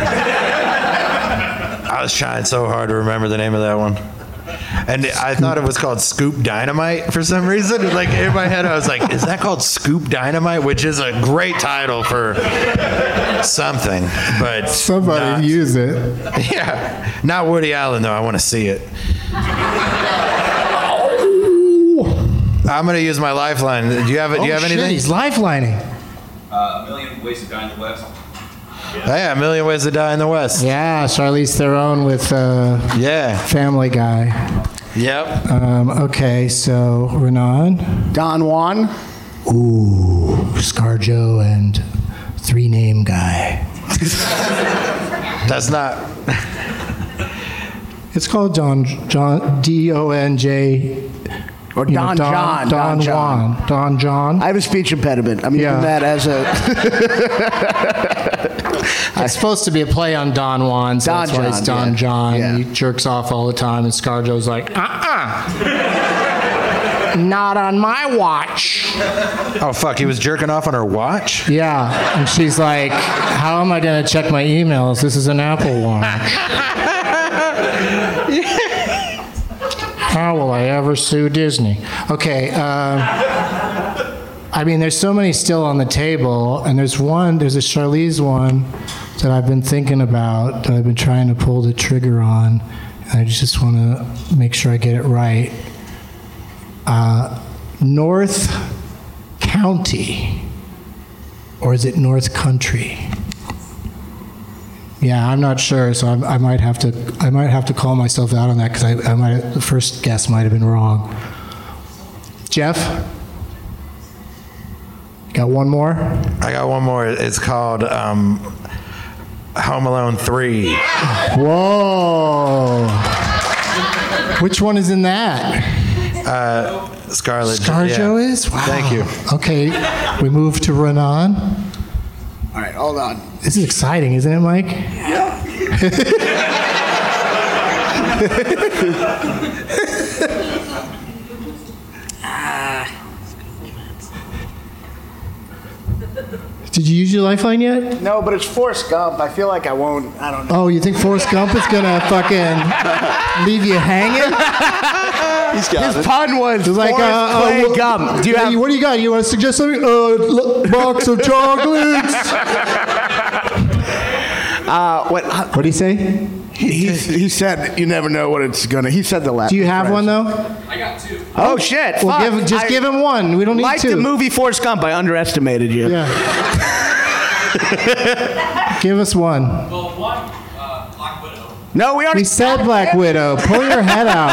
I was trying so hard to remember the name of that one. And Scoop. I thought it was called Scoop Dynamite for some reason. Like in my head, I was like, is that called Scoop Dynamite? Which is a great title for something. But somebody not, use it. Yeah. Not Woody Allen, though. I want to see it. I'm going to use my lifeline. Do you have, do you oh, have anything? Shit, he's lifelining. Uh, a Million Ways to Die in the West. Yeah. yeah, A Million Ways to Die in the West. Yeah, Charlize Theron with uh, yeah. Family Guy. Yep. Um, okay, so Renan. Don Juan. Ooh, ScarJo and Three Name Guy. That's not... It's called Don John D O N J... Or Don, know, Don John. Don, Don Juan. John. Don John. I have a speech impediment. I'm yeah. using that as a... It's supposed to be a play on Don Juan, so Don that's why John, it's Don yeah. John. Yeah. He jerks off all the time, and ScarJo's like, uh-uh. Not on my watch. Oh, fuck, he was jerking off on her watch? Yeah, and she's like, how am I going to check my emails? This is an Apple Watch. How will I ever sue Disney? Okay. Uh, I mean, there's so many still on the table, and there's one, there's a Charlize one that I've been thinking about, that I've been trying to pull the trigger on, and I just want to make sure I get it right. Uh, North County, or is it North Country? Yeah, I'm not sure, so I, I might have to. I might have to call myself out on that because I, I might. The first guess might have been wrong. Jeff, you got one more? I got one more. It's called um, Home Alone three. Whoa! Which one is in that? Uh, Scarlett. ScarJo yeah. is? Wow. Thank you. Okay, we move to Renan. All right, hold on. This is exciting, isn't it, Mike? Yeah. Did you use your lifeline yet? No, but it's Forrest Gump. I feel like I won't. I don't know. Oh, you think Forrest Gump is gonna fucking leave you hanging? He's got His it. pun was It's like, Forrest uh, Clay uh, Gump. Do you have? What do you got? You want to suggest something? Uh, l- box of chocolates. Uh, what? What do you say? He, he said you never know what it's gonna. He said the last. Do you have one though? I got two. Oh shit! Well, fuck. give, just I, give him one. We don't need like two. the movie Forrest Gump, I underestimated you. Yeah. Give us one. Well, one, uh, Black Widow. No, we already We said Black Widow. Pull your head out.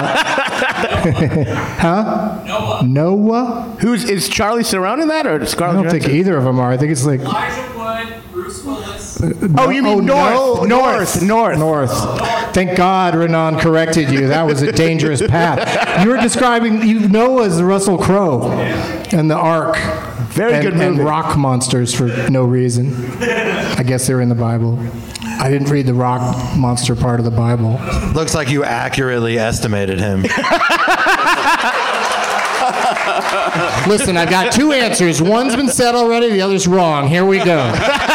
Huh? Noah. Noah? Who's is Charlie Theron in that or I Scarlett? don't think Johansson? either of them are. I think it's like. Elijah Wood, Bruce Willis. Oh, you mean north, north, north, north. Thank God Renan corrected you. That was a dangerous path. You were describing you know as Russell Crowe and the Ark. Very and, good and movie. rock monsters for no reason. I guess they're in the Bible. I didn't read the rock monster part of the Bible. Looks like you accurately estimated him. Listen, I've got two answers. One's been said already, the other's wrong. Here we go. All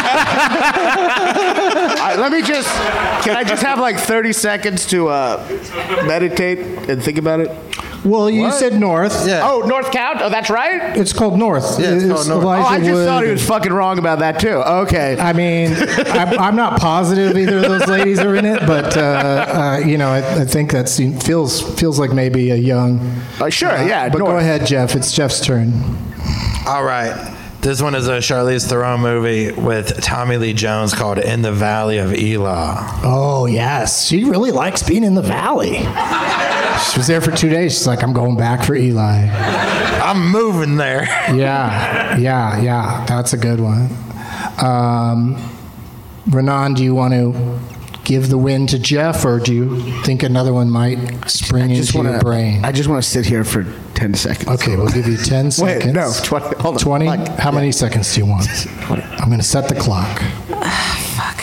right, let me just. Can I just have like thirty seconds to uh, meditate and think about it? Well, you What? said north. Yeah. Oh, North Count? Oh, that's right? It's called North. Yeah, it's called North. Oh, I Elijah just Wood. thought he was fucking wrong about that too. Okay. I mean, I'm, I'm not positive either of those ladies are in it, but uh, uh, you know, I, I think that seem, feels feels like maybe a young. Uh, sure, yeah. But North. go ahead, Jeff. It's Jeff's turn. All right. This one is a Charlize Theron movie with Tommy Lee Jones called In the Valley of Elah. Oh yes, she really likes being in the valley. She was there for two days. She's like, I'm going back for Eli. I'm moving there. Yeah, yeah, yeah. That's a good one. Um, Renan, do you want to give the win to Jeff, or do you think another one might spring into wanna, your brain? I just want to sit here for ten seconds. Okay, we'll give you ten seconds. Wait, no, twenty. Hold on. twenty? Like, How many seconds do you want? I'm going to set the clock. fuck.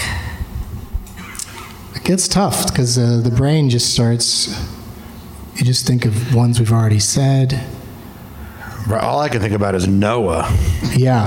It gets tough because uh, the brain just starts. You just think of ones we've already said. All I can think about is Noah. Yeah.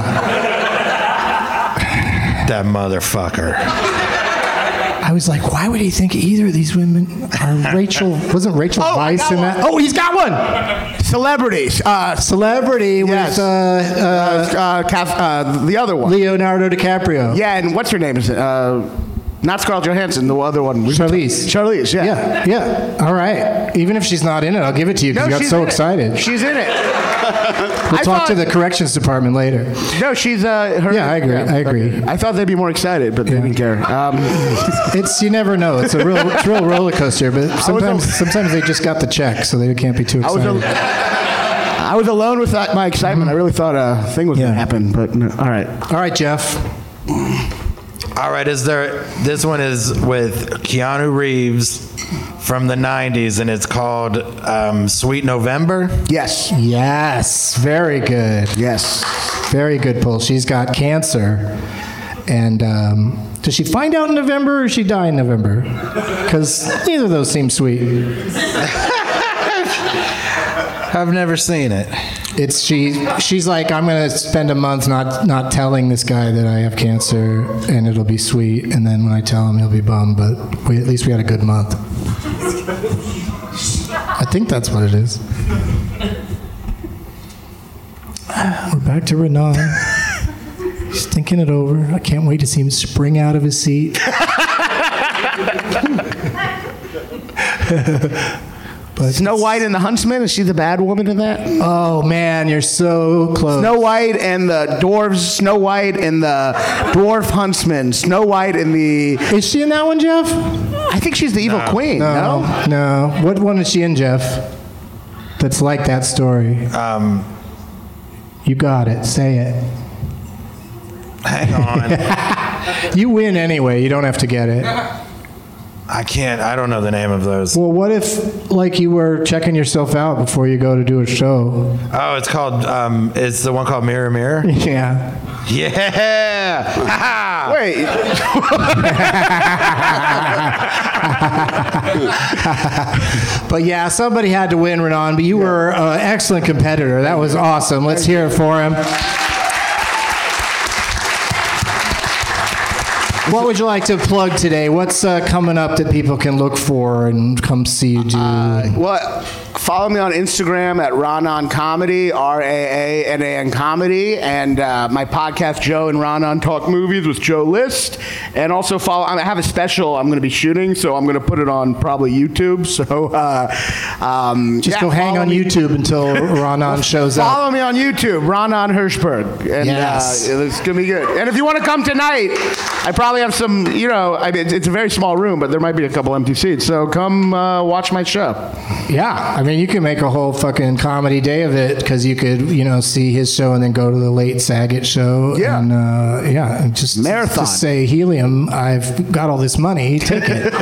That motherfucker. I was like, why would he think either of these women are Rachel? Wasn't Rachel Oh, I Weisz got in one. that? Oh, he's got one. Celebrities. Uh, Celebrity Yes. with uh, uh, uh, uh, Kath, uh, the other one. Leonardo DiCaprio. Yeah, and what's her name? Is it? Uh, not Scarlett Johansson, the other one. Charlize. Charlize, yeah. Yeah, yeah. All right. Even if she's not in it, I'll give it to you because No, you got she's so in it. excited. She's in it. We'll I talk to thought- the corrections department later. No, she's uh, her. Yeah, I agree, I agree. I thought they'd be more excited, but they didn't care. Um, It's you never know. It's a real, it's a real roller coaster. But sometimes, sometimes they just got the check, so they can't be too I was, excited. al- I was alone with that, my excitement. I really thought a thing was going to happen, but no. All right. All right, Jeff. All right, is there? This one is with Keanu Reeves from the nineties, and it's called um, Sweet November. Yes. Yes. Very good. Yes. Very good pull. She's got cancer, and um, does she find out in November or does she die in November? Because neither of those seem sweet. I've never seen it. It's she. She's like, I'm gonna spend a month not not telling this guy that I have cancer, and it'll be sweet. And then when I tell him, he'll be bummed. But we, at least we had a good month. I think that's what it is. We're back to Renan. He's thinking it over. I can't wait to see him spring out of his seat. But Snow White and the Huntsman, is she the bad woman in that? Oh man, you're so close. Snow White and the dwarves, Snow White and the dwarf huntsman, Snow White and the... Is she in that one, Jeff? I think she's the evil No. queen, no? No, no. What one is she in, Jeff? That's like that story. Um, you got it. Say it. Hang on. You win anyway. You don't have to get it. I can't. I don't know the name of those. Well, what if, like, you were checking yourself out before you go to do a show? Oh, it's called. Um, it's the one called Mirror Mirror. Yeah. Yeah. Wait. But yeah, somebody had to win, Renan. But you were an excellent competitor. That was awesome. Let's hear it for him. What would you like to plug today? What's uh, coming up that people can look for and come see you do? Uh, well, follow me on Instagram at Ranan Comedy, R A A N A N Comedy, and uh, my podcast, Joe and Ranan Talk Movies with Joe List. And also follow, I have a special I'm going to be shooting, so I'm going to put it on probably YouTube. So uh, um, Just yeah, go hang on me. YouTube until Ranan shows up. Follow me on YouTube, Ranan Hirschberg. And Yes. uh, it's going to be good. And if you want to come tonight, I probably have some, you know, I mean, it's a very small room, but there might be a couple empty seats. So come uh, watch my show. Yeah, I mean, you can make a whole fucking comedy day of it because you could, you know, see his show and then go to the late Saget show. Yeah. And, uh, yeah, and just Marathon. Just say, Helium, I've got all this money, take it.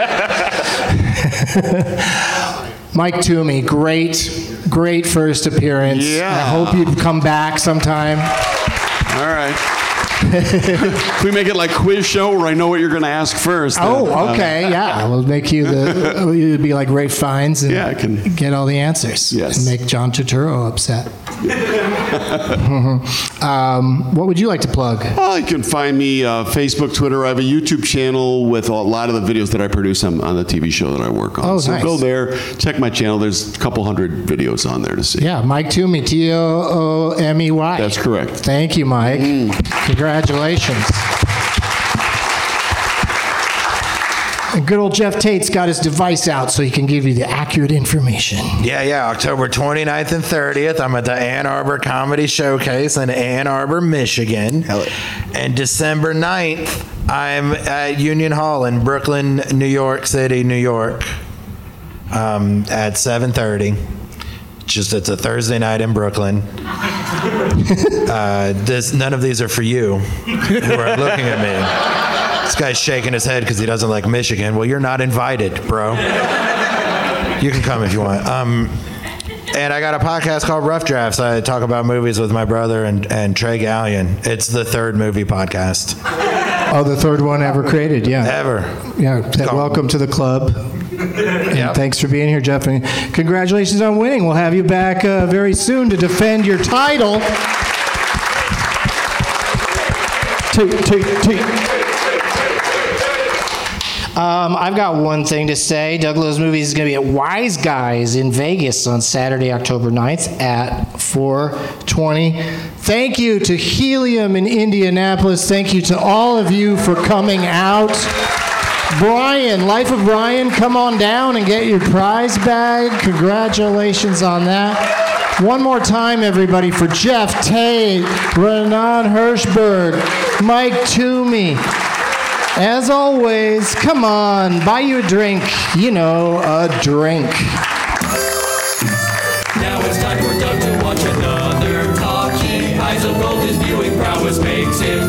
Mike Toomey, great, great first appearance. Yeah. I hope you'd come back sometime. All right. Can we make it like quiz show where I know what you're going to ask first? Oh, Uh, okay, yeah. We'll make you the, you'd be like Ray Fiennes and Yeah, I can- get all the answers. Yes. And make John Turturro upset. um, what would you like to plug? Well, you can find me uh, Facebook, Twitter. I have a YouTube channel with a lot of the videos that I produce on, on the T V show that I work on. Oh, so nice. go there, check my channel. There's a couple hundred videos on there to see. Yeah, Mike Toomey, T O O M E Y. That's correct. Thank you, Mike. Congratulations. And good old Jeff Tate's got his device out so he can give you the accurate information. Yeah, yeah. October twenty-ninth and thirtieth, I'm at the Ann Arbor Comedy Showcase in Ann Arbor, Michigan. And December ninth, I'm at Union Hall in Brooklyn, New York City, New York, um, at seven thirty. Just it's a Thursday night in Brooklyn. Uh, this none of these are for you who are looking at me. This guy's shaking his head because he doesn't like Michigan. Well, you're not invited, bro. You can come if you want. Um, and I got a podcast called Rough Drafts. I talk about movies with my brother and, and Trey Gallion. It's the third movie podcast. Oh, the third one ever created, yeah. Ever. Yeah, th- welcome to the club. And Yep. thanks for being here, Jeff. And congratulations on winning. We'll have you back uh, very soon to defend your title. Toot, toot, toot. Um, I've got one thing to say. Doug Lowe's Movies is going to be at Wise Guys in Vegas on Saturday, October ninth at four twenty. Thank you to Helium in Indianapolis. Thank you to all of you for coming out. Brian, Life of Brian, come on down and get your prize bag. Congratulations on that. One more time, everybody, for Jeff Tate, Renan Hirschberg, Mike Toomey. As always, come on, buy you a drink. You know, a drink. Now it's time for Doug to watch another talkie. Eyes of gold, his viewing prowess makes him